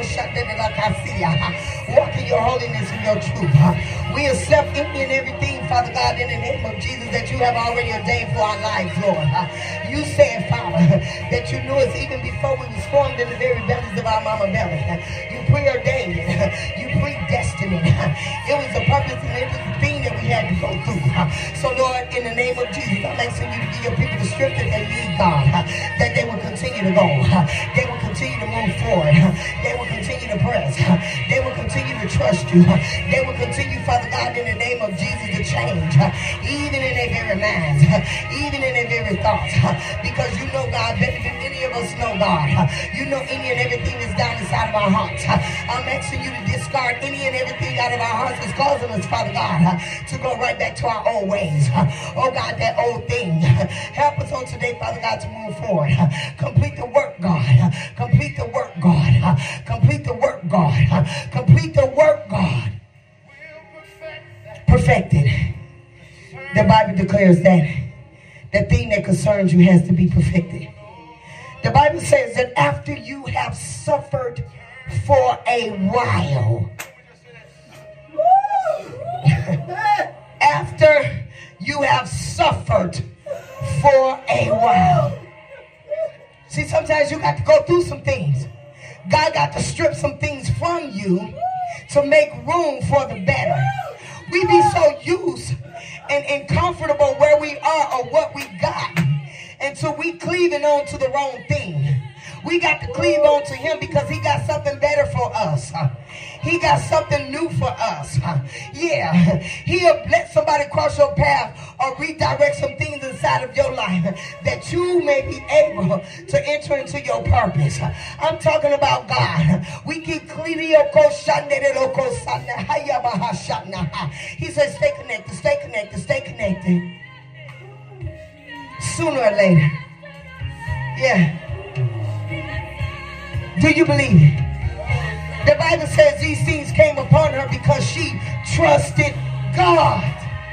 walk in your holiness and your truth. We accept any and everything, Father God, in the name of Jesus, that you have already ordained for our lives, Lord. You said, Father, that you knew us even before we was formed in the very bellies of our mama belly. You preordained it. You predestined it. It was the purpose and it was the thing that we had to go through. So, Lord, in the name of Jesus, I'm asking you to give your people the strength that they need, God, that they will continue to go. They will continue to move forward. They will continue to press. They will continue to trust you. They will continue, Father God, in the name of Jesus, to change, even in their very minds, even in their very thoughts, because you know, God, better than any of us know, God. You know any and everything that's down inside of our hearts. I'm asking you to discard any and everything out of our hearts that's causing us, Father God, to go right back to our old ways. Oh God, that old thing. Help us on today, Father God, to move forward. Complete the work, God. Complete the work, God. Complete the work, God. Complete the work, God. Perfected. The Bible declares that the thing that concerns you has to be perfected. The Bible says that after you have suffered for a while, after you have suffered for a while. See, sometimes you got to go through some things. God got to strip some things from you to make room for the better. We be so used and, and comfortable where we are or what we got until we cleaving on to the wrong thing. We got to cleave on to him because he got something better for us. He got something new for us. Yeah, he'll let somebody cross your path or redirect some things inside of your life that you may be able to enter into your purpose. I'm talking about God. We keep cleaning. He says, stay connected, stay connected, stay connected. Sooner or later. Yeah. Do you believe it? The Bible says these things came upon her because she trusted God.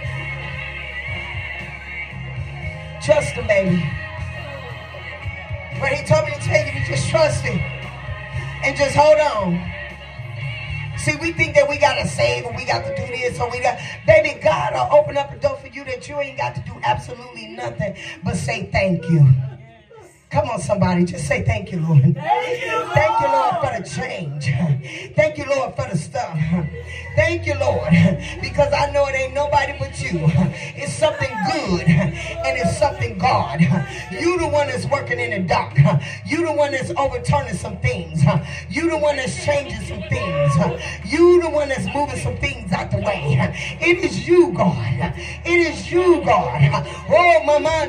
Trust him, baby. But he told me to tell you to just trust him and just hold on. See, we think that we got to save or we got to do this or we got... Baby, God will open up a door for you that you ain't got to do absolutely nothing but say thank you. Come on, somebody. Just say thank you, Lord. Thank you, Lord, thank you, Lord, for the change. Thank you, Lord, for the stuff. Thank thank you, Lord, because I know it ain't nobody but you. It's something good and it's something God. You the one that's working in the dark. You the one that's overturning some things. You the one that's changing some things. You the one that's moving some things out the way. It is you, God. It is you, God. Oh, mama,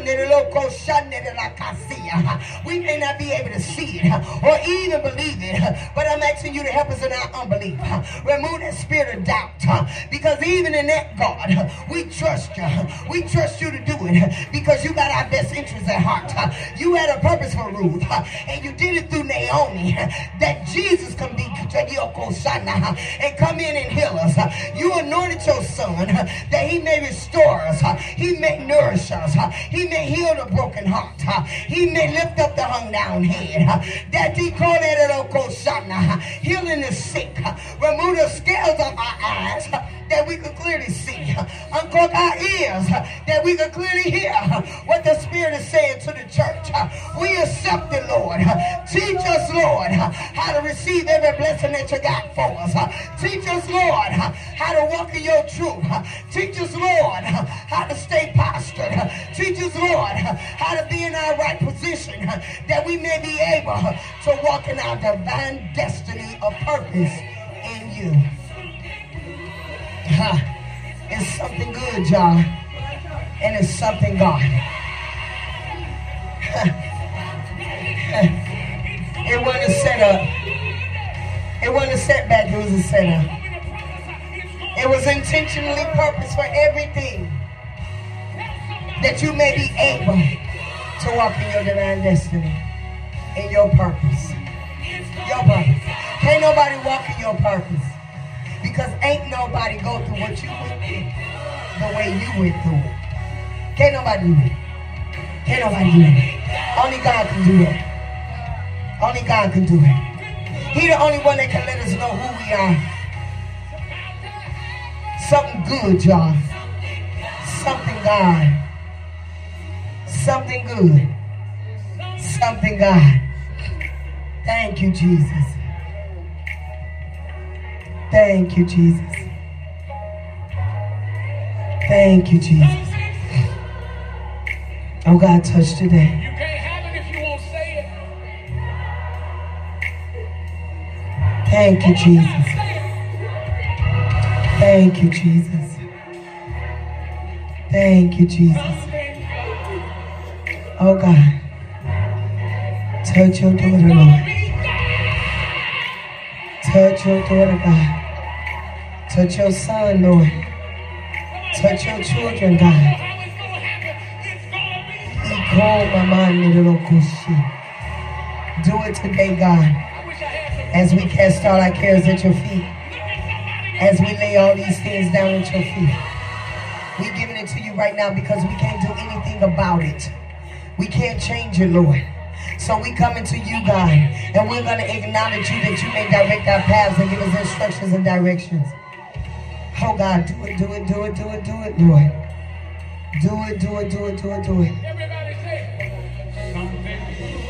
we may not be able to see it or even believe it, but I'm asking you to help us in our unbelief. Remove that spirit of doubt, because even in that, God, we trust you. We trust you to do it because you got our best interests at heart. You had a purpose for Ruth, and you did it through Naomi, that Jesus can be and come in and heal us. You anointed your son that he may restore us, he may nourish us, he may heal the broken heart, he may lift up the hung down head, that he called it healing the sick, remove the scales of our eyes that we could clearly see, uncork our ears that we could clearly hear what the Spirit is saying to the church. We accept it, Lord. Teach us, Lord, how to receive every blessing that you got for us. Teach us, Lord, how to walk in your truth. Teach us, Lord, how to stay postured. Teach us, Lord, how to be in our right position, that we may be able to walk in our divine destiny of purpose in you. It's something good, y'all, and it's something God. It wasn't a setup. It wasn't a setback. It was a setup. It was intentionally purposed for everything, that you may be able to walk in your divine destiny, in your purpose. Your purpose. Can't nobody walk in your purpose, because ain't nobody go through what you went through the way you went through it. Can't nobody do it. Can't nobody do it. Only God can do that. Only God can do it. He the only one that can let us know who we are. Something good, y'all. Something God. Something good. Something God. Thank you, Jesus. Thank you, Jesus. Thank you, Jesus. Oh, God, touch today. You can't have it if you won't say it. Thank you, Jesus. Thank you, Jesus. Thank you, Jesus. Oh, God. Touch your daughter, Lord. Touch your daughter, God. Touch your son, Lord. Touch your children, God. Do it today, God. As we cast all our cares at your feet. As we lay all these things down at your feet. We're giving it to you right now because we can't do anything about it. We can't change it, Lord. So we coming to you, God, and we're going to acknowledge you, that you may direct our paths and give us instructions and directions. Oh, God, do it, do it, do it, do it, do it, Lord. Do it, do it, do it, do it, do it. Everybody say something.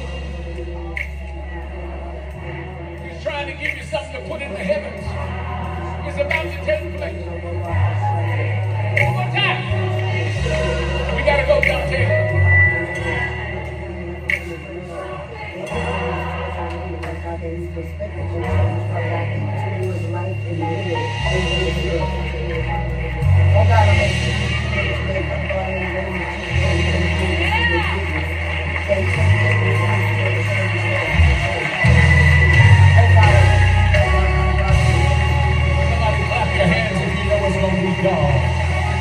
He's trying to give you something to put in the heavens. It's about to take place. One more time. We got to go down here. Oh God, I'm Somebody clap your hands if you know it's going to be God.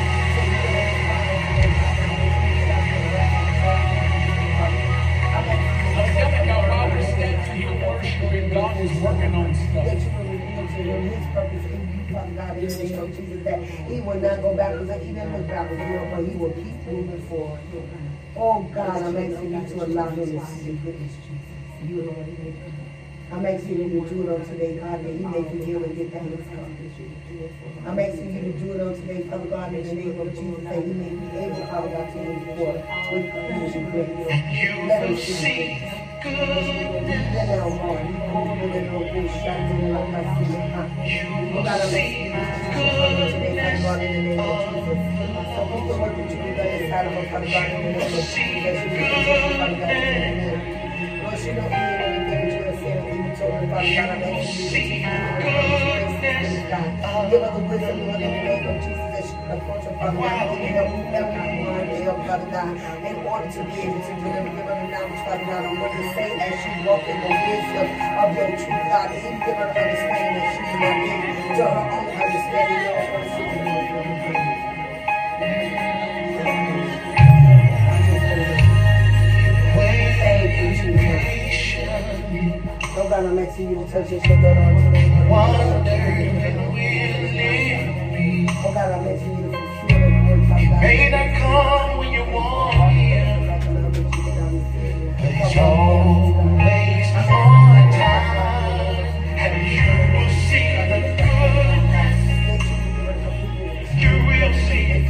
I'm telling y'all, while we're standing here worshiping, God is working on stuff. His purpose in you, Father God, in the name of Jesus, that he will not go backwards or even look backwards, Lord, but he will keep moving forward. Oh God, I'm asking you to allow him to see your goodness, Jesus. You Lord, I'm asking you to do it on today, God, that he may forgive and get down his heart. I'm asking you to do it on today, Father God, in the name of Jesus, that he may be able, Father God, to move forward with courage and grace. And you will see Give us the wisdom, Lord, in the name of Jesus, that she can approach her, Father God, and help every word, help, Father God, in order to be able to deliver, give her the knowledge, Father God, on what to say as she walks in the wisdom of your truth, God, and even give her the understanding that she will not be to her own understanding, your own understanding. Oh God, I'm asking you to touch this, your daughter. Oh God, I'm asking you to fulfill every word, Father God. May not come when you want him, but he's always on time, and you will see the goodness. You will see it.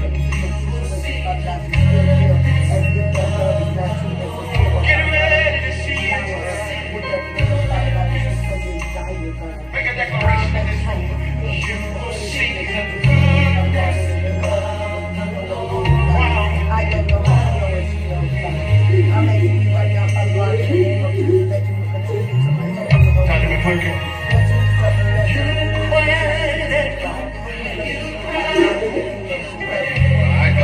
Get ready to see it. Make a declaration in this room. You will see the goodness. Wow. I don't know how to do it. I'm making you right now, Father God, in the name of Jesus, that you will continue to protect us. Time to be perfect. You planted it. I go.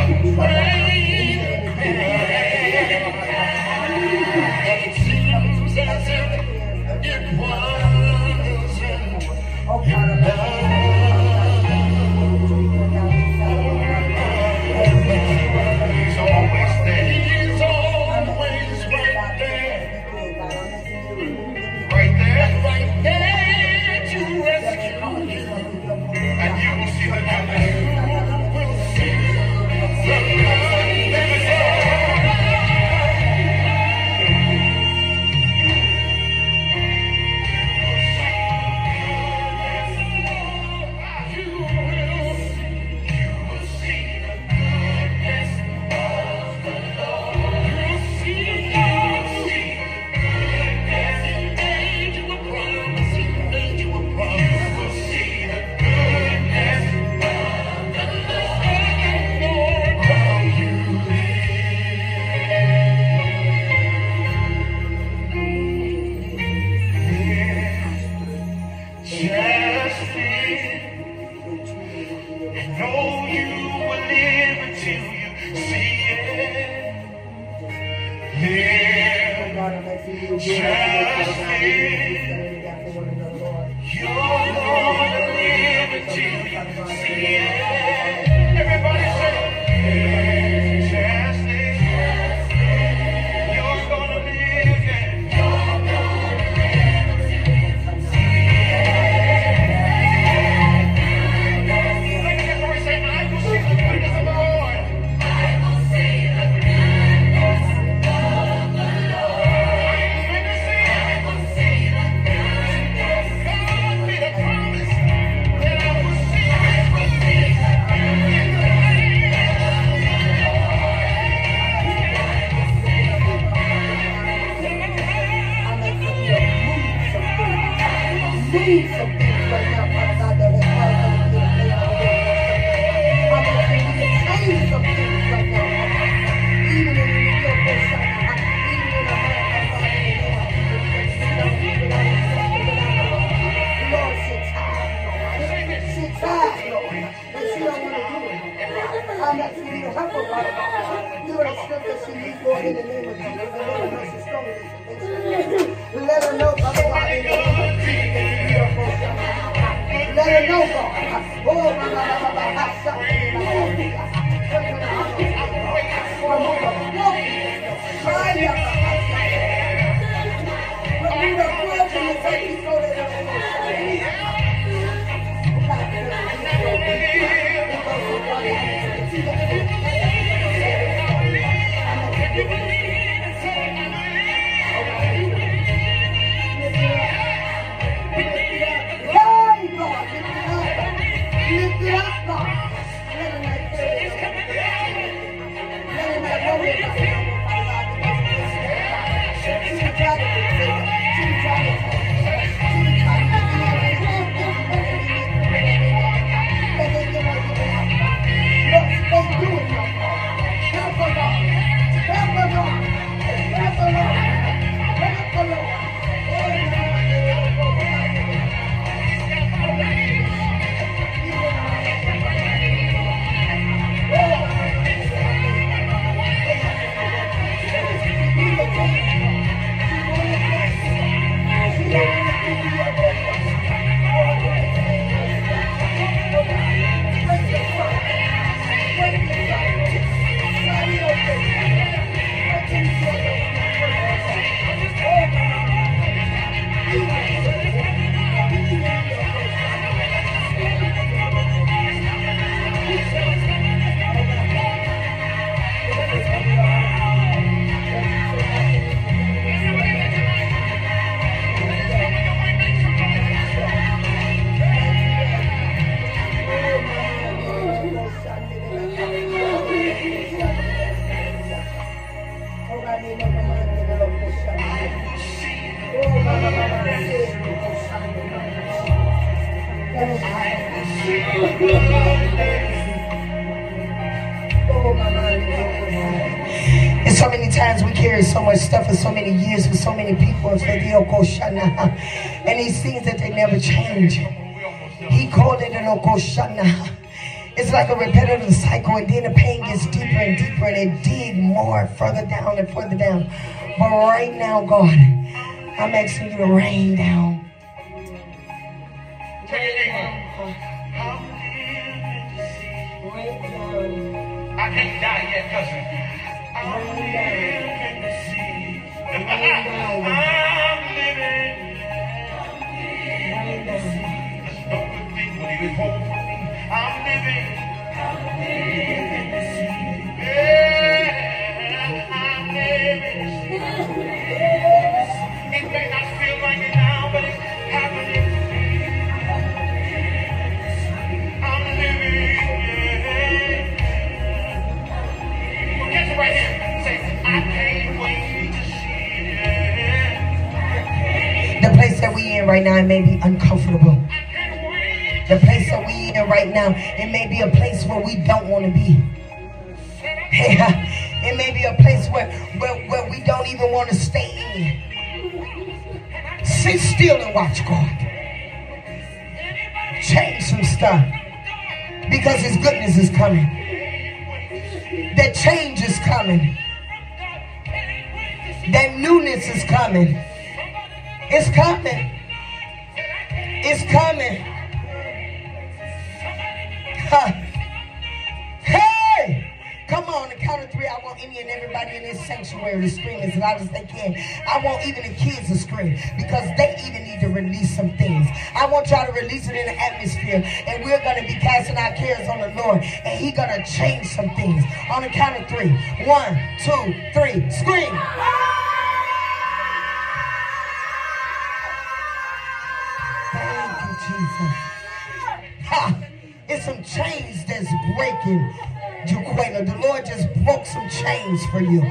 And it seems as if it wasn't enough. He's always there. He's always right there. Right there, right there to rescue you. And you will see the goodness. You will see the goodness. Let And so many times we carry so much stuff for so many years for so many people, and these things that they never change. He called it an okoshana. It's like a repetitive cycle, and then the pain gets deeper and deeper, and it dig more further down and further down. But right now, God, I'm asking you to rain down. I can't die yet, cousin. I'm living to see. I'm living. There's no good thing will even hold for me. I'm living. I'm living to see. Yeah, I'm living. It may not feel like it now, but it's happening. I'm living. Right here. Say, I can't wait to see it. The place that we in right now, it may be uncomfortable. The place that we in right now, it may be a place where we don't want to be. It may be a place where, where, where we don't even want to stay in. Sit still and watch God. Change some stuff. Because His goodness is coming. That change is coming. That newness is coming. It's coming. It's coming. Huh. Hey! Come on, the count of three. I want any and everybody in this sanctuary to scream as loud as they can. I want even the kids to scream because they even need to release some things. I want y'all to release it in the atmosphere, and we're going to be casting our cares on the Lord, and He's going to change some things. On the count of three. One, two, three. Scream. Thank you, Jesus. Ha! It's some chains that's breaking. Jaquela, the Lord just broke some chains for you.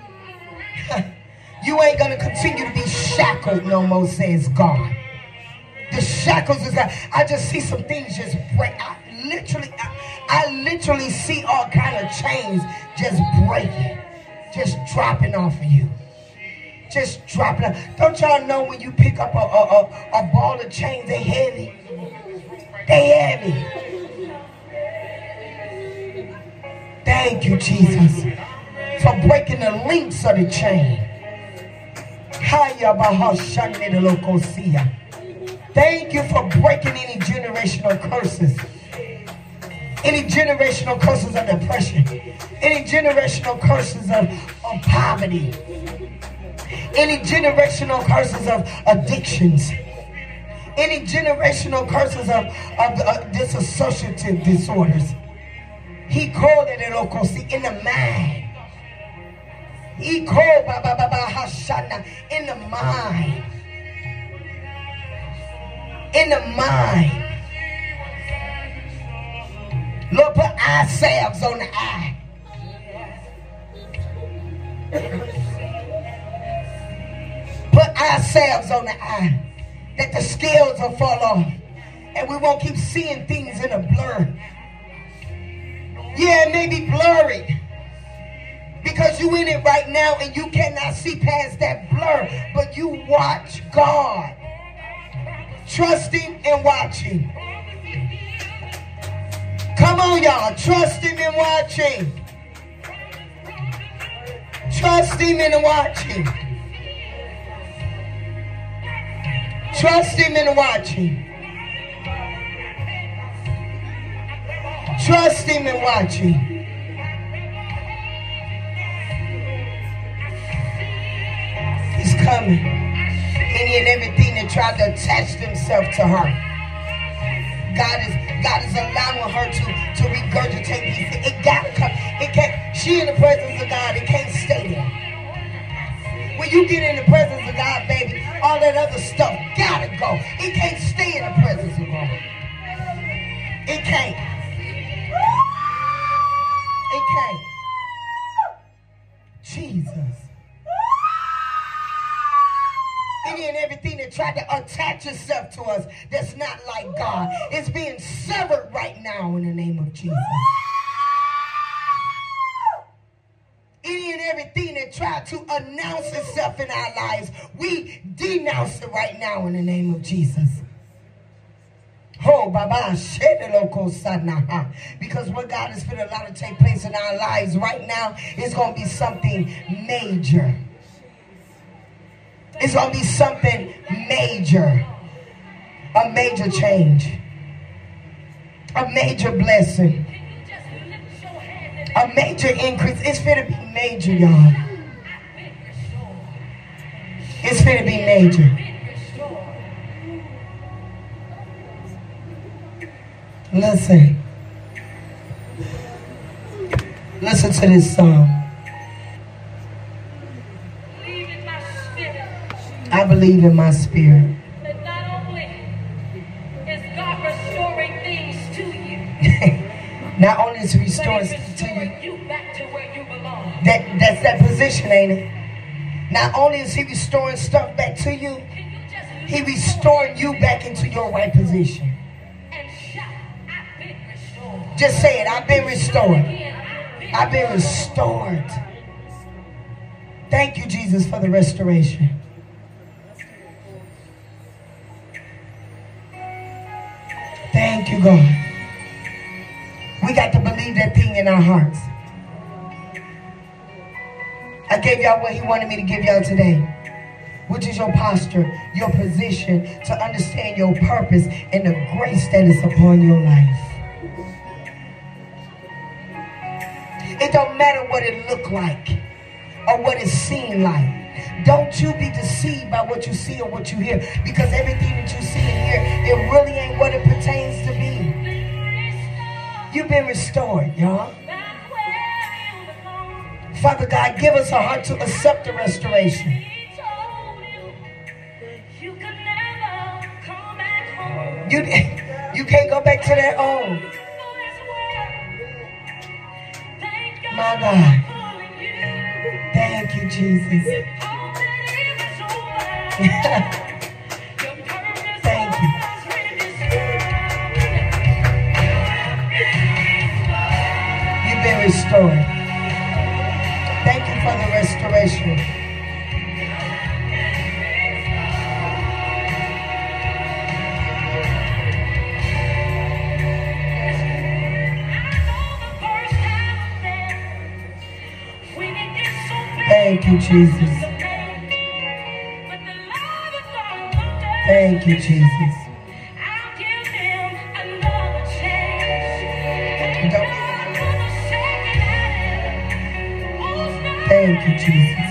You ain't gonna continue to be shackled no more, says God. The shackles is that I just see some things just break. I literally, I, I literally see all kind of chains just breaking, just dropping off of you, just dropping off. Don't y'all know when you pick up a, a, a, a ball of chains, they heavy, they heavy. Thank you, Jesus, for breaking the links of the chain. Thank you for breaking any generational curses. Any generational curses of depression. Any generational curses of, of poverty. Any generational curses of addictions. Any generational curses of, of uh, dissociative disorders. He called it in the mind. He called in the mind. In the mind. Lord, put eye salves on the eye. Put eye salves on the eye. That the scales will fall off. And we won't keep seeing things in a blur. Yeah, it may be blurry. Because you in it right now and you cannot see past that blur. But you watch God. Trusting and watching. Come on, y'all. Trusting and watching. Trusting and watching. Trusting and watching. Trust Him and watching. He's coming. Any and everything that tried to attach themselves to her. God is God is allowing her to, to regurgitate these things. It gotta come. It can't. She in the presence of God. It can't stay there. When you get in the presence of God, baby, all that other stuff gotta go. It can't stay in the presence of God. It can't. It can't. Jesus. Any and everything that tried to attach itself to to us that's not like God. It's being severed right now in the name of Jesus. Any and everything that tried to announce itself in our lives, we denounce it right now in the name of Jesus. Oh, Baba, because what God is going to allow to take place in our lives right now is going to be something major. It's going to be something major. A major change. A major blessing. A major increase. It's going to be major, y'all. It's going to be major. Listen. Listen to this song. I believe in my spirit. That not only is God restoring things to you, not only is he restoring but he's to you, restoring you back to where you belong. that, that's that position, ain't it? Not only is he restoring stuff back to you, Can you just he lift restoring you back into your right position. and shout, I've been restored. Just say it, I've been restored. Again, I've been I've been restored. Thank you, Jesus, for the restoration. Thank you, God. We got to believe that thing in our hearts. I gave y'all what he wanted me to give y'all today, which is your posture, your position to understand your purpose and the grace that is upon your life. It don't matter what it look like or what it seem like. Don't you be deceived by what you see or what you hear, because everything that you see and hear, it really ain't what it pertains to be. You've been restored, y'all. back where you belong. Father God, give us a heart to accept the restoration. He told you you could never come back home. You, you can't go back to that old. For his word. Thank God My God. for pulling you. Thank you, Jesus. All that is is over. Your purpose Thank you. was rediscovered. You've been restored. Thank you for the restoration. Thank you, Jesus. Thank you, Jesus. I'll give him another chance. Don't- Another second at it. Who's not Thank you, Jesus.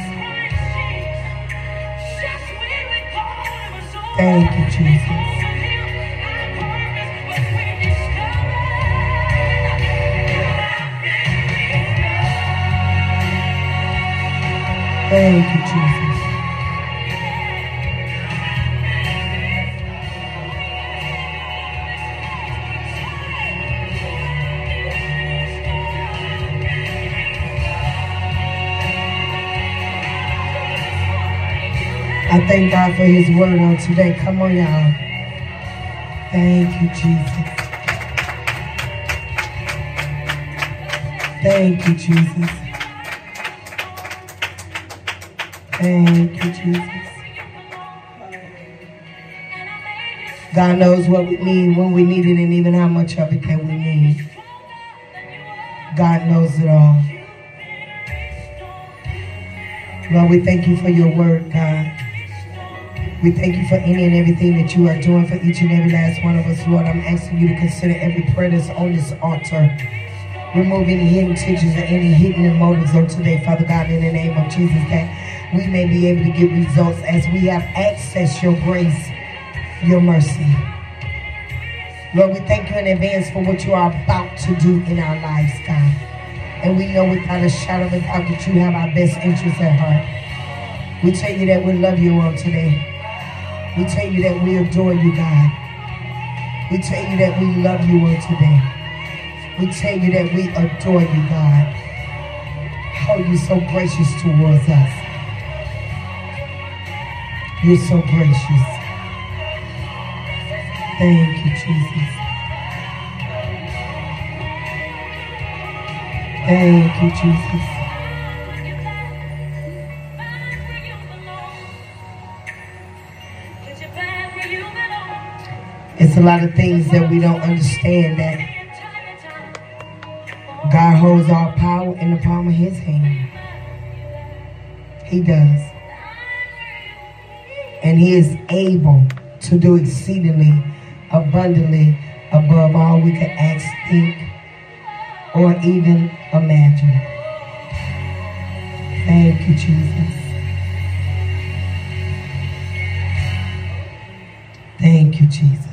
just when we thought it was over. Thank you, Jesus. Because of him, our purpose was rediscovered. Thank you, Jesus. I thank God for his word on today. Come on, y'all. Thank you, Jesus. Thank you, Jesus. Thank you, Jesus. God knows what we need, when we need it, and even how much of it that we need. God knows it all. Lord, we thank you for your word, God. We thank you for any and everything that you are doing for each and every last one of us, Lord. I'm asking you to consider every prayer that's on this altar. Remove any hidden intentions or any hidden motives on today, Father God, in the name of Jesus, that we may be able to get results as we have accessed your grace, your mercy. Lord, we thank you in advance for what you are about to do in our lives, God. And we know without a shadow of a doubt that you have our best interests at heart. We tell you that we love you on today. We tell you that we adore you, God. We tell you that we love you on today. We tell you that we adore you, God. Oh, you're so gracious towards us. You're so gracious. Thank you, Jesus. Thank you, Jesus. It's a lot of things that we don't understand, that God holds all power in the palm of his hand. He does. And he is able to do exceedingly abundantly above all we could ask, think, or even imagine. Thank you, Jesus. Thank you, Jesus.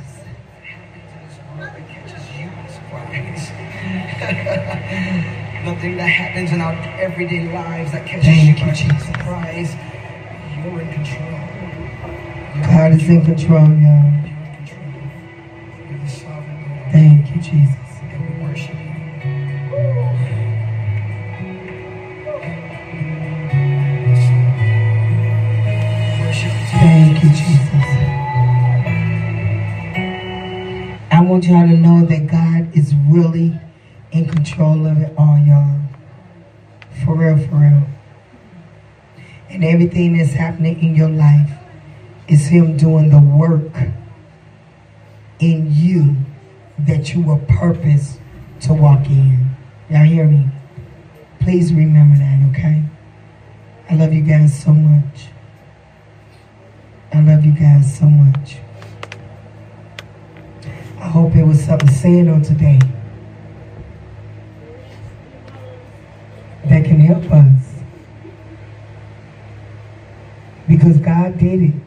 Nothing that happens in our everyday lives that catches Thank you you, by Jesus. surprise. You're in control. God is in control, y'all. You're in control. You're the sovereign God. Thank you, Jesus. And we worship you. Worship you. Thank you, Jesus. I want y'all to know that God is really in control of it all, y'all. For real, for real. And everything that's happening in your life is him doing the work in you that you were purposed to walk in. Y'all hear me? Please remember that, okay? I love you guys so much. I love you guys so much. I hope it was something said on today that can help us. Because God did it.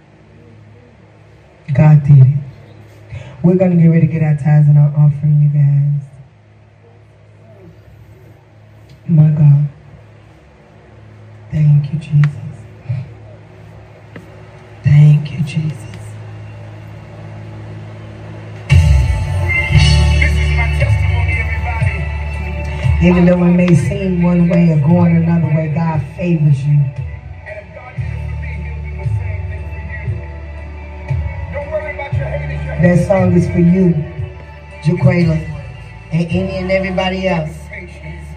God did it. We're going to get ready to get our tithes and our offering, you guys. My God. Thank you, Jesus. Thank you, Jesus. This is my testimony, everybody. Even though it may seem one way or going another way, God favors you. And if God did it for me, he'll do the same thing for you. Don't worry about your haters. Your That song is for you, Jaquela, and any and everybody else. patience.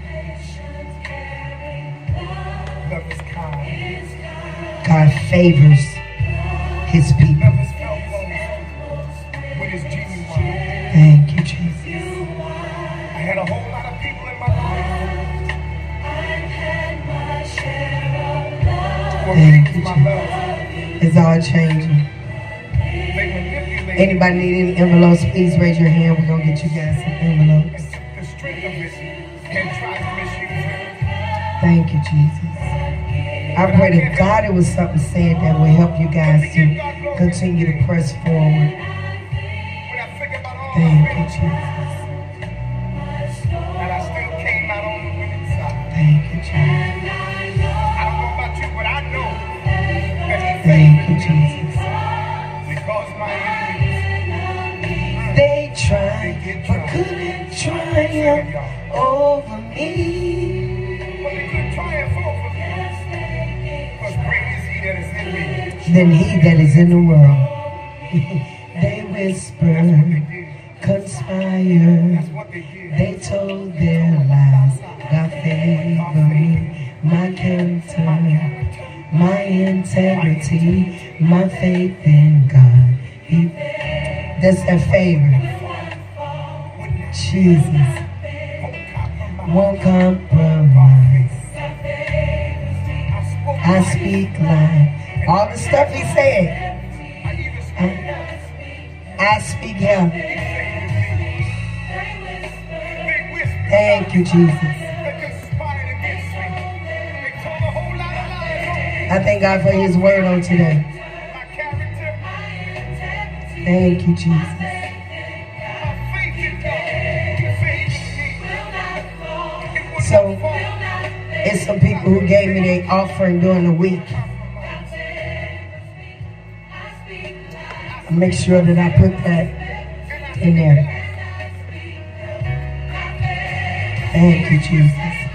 Love is kind. God favors his people. Love is felt most when it's genuine. Thank you, Jesus. I had a whole lot of people in my life who Thank abused you, my Jesus. love. It's all changing. They manipulated Anybody need any envelopes, please raise your hand. We're going to get you guys some envelopes. the strength of it and tried to misuse it. Thank you, Jesus. I pray to God it was something said that will help you guys to continue to press forward. When I think about all Thank the you, things Jesus. and I still came out on the winning side. Thank you, Jesus. I don't know about you, but I know that he Thank you, favored me Jesus. because my enemies, They tried, but couldn't triumph over me. but they couldn't triumph over me. Because great is he that is in me. Than he that is in the world. They whisper, That's what they did. conspire. That's what they did. They told their lies. God favor me, my character, my integrity, my faith in God. He, that's that favor. Jesus won't compromise. I speak life. All the stuff he said, I, I speak health. Thank you, Jesus. I thank God for his word on today. Thank you, Jesus. So, it's some people who gave me their offering during the week. Make sure that I put that in there. Thank you, Jesus.